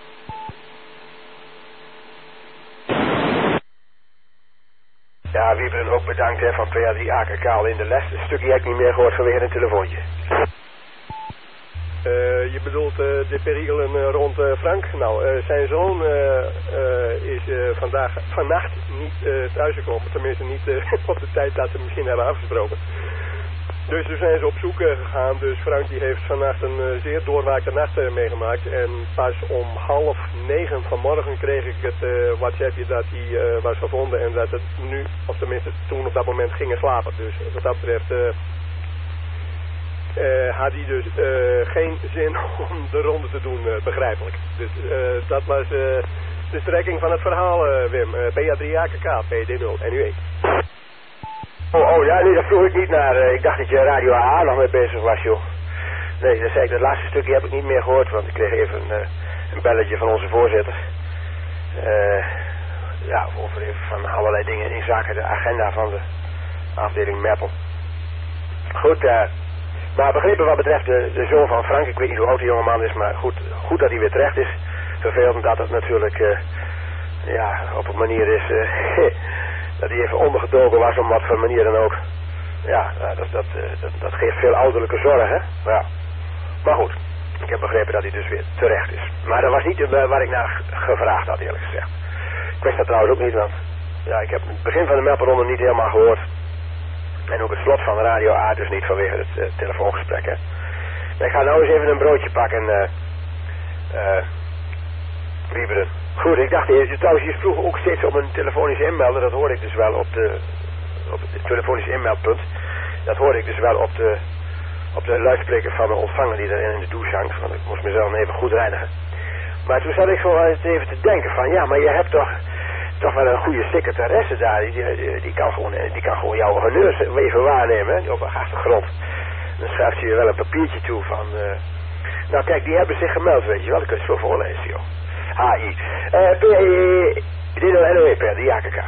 Speaker 7: Ja, Wieberen ook bedankt hè, van P A drie A K K al in de les. Een stukje heb ik niet meer gehoord vanwege een telefoontje.
Speaker 2: Uh, je bedoelt uh, de perikelen uh, rond uh, Frank? Nou, uh, zijn zoon uh, uh, is uh, vandaag, vannacht niet uh, thuisgekomen. Tenminste niet uh, op de tijd dat ze misschien hebben afgesproken. Dus toen zijn ze op zoek uh, gegaan. Dus Frank die heeft vannacht een uh, zeer doorwaakte nacht uh, meegemaakt. En pas om half negen vanmorgen kreeg ik het uh, WhatsAppje dat hij uh, was gevonden. En dat het nu, of tenminste toen op dat moment, gingen slapen. Dus wat dat betreft... Uh, Uh, had hij dus uh, geen zin om de ronde te doen, uh, begrijpelijk. Dus uh, dat was uh, de strekking van het verhaal, uh, Wim. Uh, P A drie A K K, P D nul N U E.
Speaker 7: Oh, oh ja, nee, daar vroeg ik niet naar. Uh, ik dacht dat je Radio A A nog mee bezig was, joh. Nee, dat zei ik, dat laatste stukje heb ik niet meer gehoord, want ik kreeg even uh, een belletje van onze voorzitter. Uh, ja, over even van allerlei dingen in zaken de agenda van de afdeling Meppel. Goed, eh... Uh, Maar begrepen wat betreft de, de zoon van Frank, ik weet niet hoe oud die jongeman is, maar goed, goed dat hij weer terecht is. Vervelend dat het natuurlijk, uh, ja, op een manier is, uh, dat hij even ondergedoken was, om wat voor manier dan ook. Ja, uh, dat, dat, uh, dat, dat geeft veel ouderlijke zorg, hè. Ja. Maar goed, ik heb begrepen dat hij dus weer terecht is. Maar dat was niet uh, waar ik naar gevraagd had, eerlijk gezegd. Ik wist dat trouwens ook niet, want ja, ik heb het begin van de Melperronde niet helemaal gehoord. En ook het slot van Radio A, dus niet vanwege het uh, telefoongesprek, hè. Maar ik ga nou eens even een broodje pakken, eh... Uh, uh, Wieberen. Goed, ik dacht, je, trouwens, je vroeg ook steeds om een telefonisch inmelden, dat hoorde ik dus wel op de... op het telefonisch inmeldpunt. Dat hoorde ik dus wel op de... op de luidspreker van de ontvanger die er in de douche hangt, want ik moest mezelf even goed reinigen. Maar toen zat ik zo even te denken van, ja, maar je hebt toch... toch wel een goede secretaresse daar, die, die, die, kan, gewoon, die kan gewoon jouw honneurs even waarnemen, hè, op een achtergrond. Dan schrijft ze je wel een papiertje toe van, uh, nou kijk, die hebben zich gemeld, weet je wel, dat kun je zo voorlezen, joh. H I. Uh, P D nul N U E P, die A K K.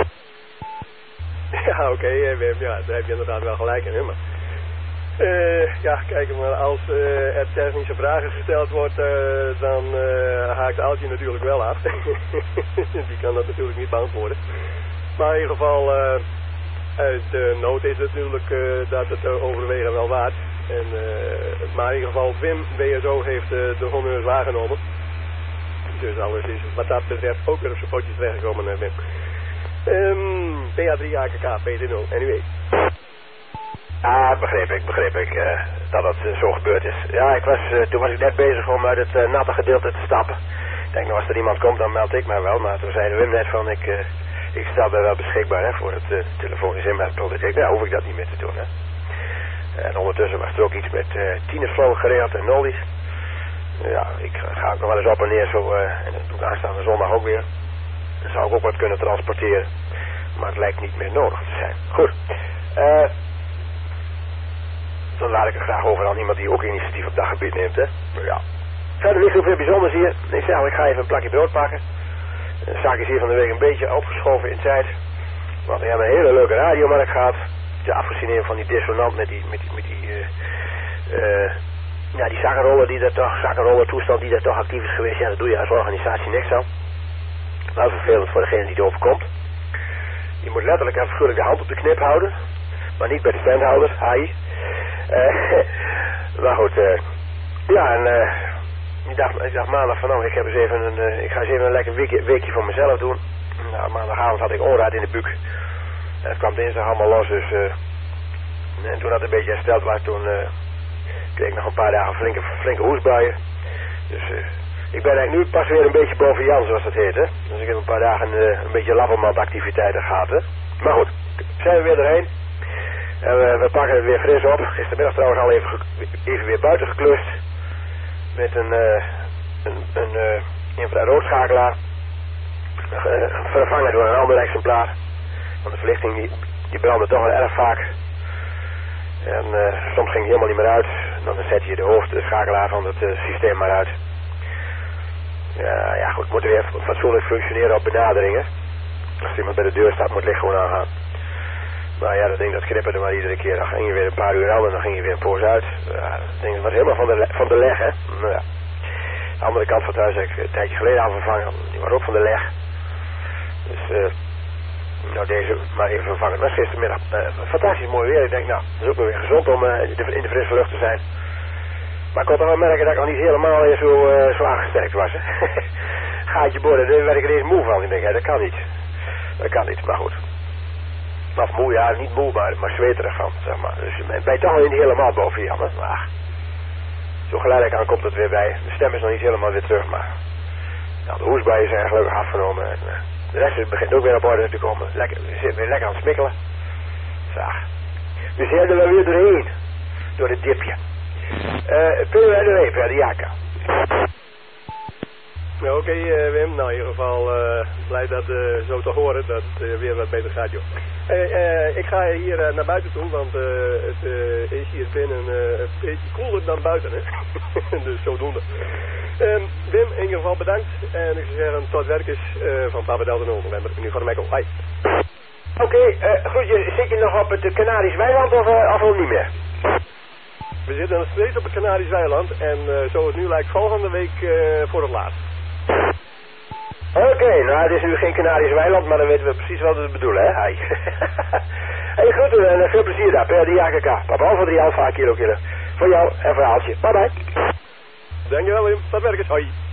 Speaker 2: Ja, oké, okay, Wim, ja, daar heb je inderdaad wel gelijk in, hè, maar... Uh, ja, kijk, maar als uh, er technische vragen gesteld wordt, uh, dan uh, haakt Aaltje natuurlijk wel af. Die kan dat natuurlijk niet beantwoorden. Maar in ieder geval, uh, uit de nood is het natuurlijk uh, dat het uh, overwegen wel waard. En, uh, maar in ieder geval, Wim W S O heeft uh, de honneurs waargenomen. Dus alles is wat dat betreft ook weer op zijn potjes terechtgekomen, uh, Wim. Um, P A drie A K K, P D nul N U E.
Speaker 7: Ah, begreep ik, begreep ik, uh, dat het uh, zo gebeurd is. Ja, ik was, uh, toen was ik net bezig om uit het uh, natte gedeelte te stappen. Ik denk, nou, als er iemand komt, dan meld ik mij wel. Maar toen zei Wim net van, ik, uh, ik sta daar wel beschikbaar, hè, voor het uh, telefonisch inmeldpunt. Ik denk, nou, hoef ik dat niet meer te doen, hè. En ondertussen was er ook iets met uh, tienersvlogen geregeld en nollies. Ja, ik ga ook nog wel eens op en neer zo, uh, en dat doe ik aanstaande zondag ook weer. Dan zou ik ook wat kunnen transporteren. Maar het lijkt niet meer nodig te zijn. Goed. Eh... Uh, Dan laat ik er graag over aan iemand die ook initiatief op dat gebied neemt, hè. Maar ja. Verder niet zoveel bijzonders hier. Ik zeg, ik ga even een plakje brood pakken. De zaak is hier van de week een beetje opgeschoven in tijd. Want we hebben een hele leuke radiomarkt gehad. De afgezien van die dissonant met die, met die, met die, uh, uh, ja, die zakkenroller die er toch, zakkenroller toestand die er toch actief is geweest. Ja, dat doe je als organisatie niks aan. Wel vervelend voor degene die het overkomt. Je moet letterlijk en figuurlijk de hand op de knip houden. Maar niet bij de standhouder, haai. Uh, maar goed, uh, ja, en uh, ik, dacht, ik dacht maandag van nou, ik, heb eens even een, uh, ik ga eens even een lekker weekje, weekje voor mezelf doen. Nou, maandagavond had ik onraad in de buik. En het kwam dinsdag allemaal los, dus uh, en toen dat een beetje hersteld was, toen uh, kreeg nog een paar dagen flinke, flinke hoestbuien. Dus uh, ik ben eigenlijk nu pas weer een beetje boven Jan, zoals dat heet, hè. Dus ik heb een paar dagen uh, een beetje lappermand-activiteiten gehad, hè. Maar goed, zijn we weer erheen. En we, we pakken het weer fris op. Gistermiddag trouwens al even, even weer buiten geklust. Met een, uh, een, een uh, infraroodschakelaar. Uh, vervangen door een ander exemplaar. Want de verlichting die, die brandde toch wel erg vaak. En uh, soms ging het helemaal niet meer uit. Dan zet je de hoofdschakelaar van het uh, systeem maar uit. Ja, ja goed, moet weer fatsoenlijk functioneren op benaderingen. Als iemand bij de deur staat, moet het licht gewoon aangaan. Maar ja, dat ding dat knipperde maar iedere keer. Dan ging je weer een paar uur aan en dan ging je weer een poos uit. Ja, dat ding was helemaal van de, van de leg, hè. Nou ja. De andere kant van het huis heb ik een tijdje geleden aan vervangen. Die was ook van de leg. Dus, uh, nou deze maar even vervangen. Het was gistermiddag uh, fantastisch mooi weer. Ik denk, nou, het is ook weer gezond om uh, in de frisse lucht te zijn. Maar ik kon toch wel merken dat ik nog niet helemaal weer zo, uh, zo aangesterkt was, hè. Gaatje boren, daar werd ik er eens moe van. Ik denk, ja, dat kan niet. Dat kan niet, maar goed. Of moe, ja, niet moe, maar, maar zweterig van, zeg maar. Dus ben je toch nog niet helemaal boven Jan, hè. Maar zo geleidelijk aan komt het weer bij. De stem is nog niet helemaal weer terug, maar nou, de hoestbuien zijn gelukkig afgenomen. En, uh, de rest begint ook weer op orde te komen. Lekker, we zitten weer lekker aan het smikkelen. Zag. We zijn er wel weer doorheen. Door het dipje. Uh, Kunnen we er doorheen, verder, Jaka?
Speaker 2: Ja, oké, okay, uh, Wim. Nou, in ieder geval uh, blij dat uh, zo te horen dat het uh, weer wat beter gaat, joh. Uh, uh, ik ga hier uh, naar buiten toe, want uh, het uh, is hier binnen uh, een beetje koeler dan buiten, hè. Dus zodoende. Um, Wim, in ieder geval bedankt. En ik zou zeggen, tot werkers uh, van Papa Delta nul November. Nu van de Mekkel. Hoi.
Speaker 7: Oké, okay, uh, groetjes. Zit je nog op het Canarisch weiland of, uh, of al niet meer?
Speaker 2: We zitten nog steeds op het Canarisch weiland. En uh, zo het nu lijkt volgende week uh, voor het laatst.
Speaker 7: Oké, okay, nou het is nu geen Canarisch weiland, maar dan weten we precies wat we bedoelen, hè? Hé, hey, goed en uh, veel plezier daar, per die A K K. Papa Alfa drie Alfa Kilo Kilo. Voor jou en verhaaltje. Bye bye.
Speaker 2: Dankjewel Wim, tot werkers, hoi.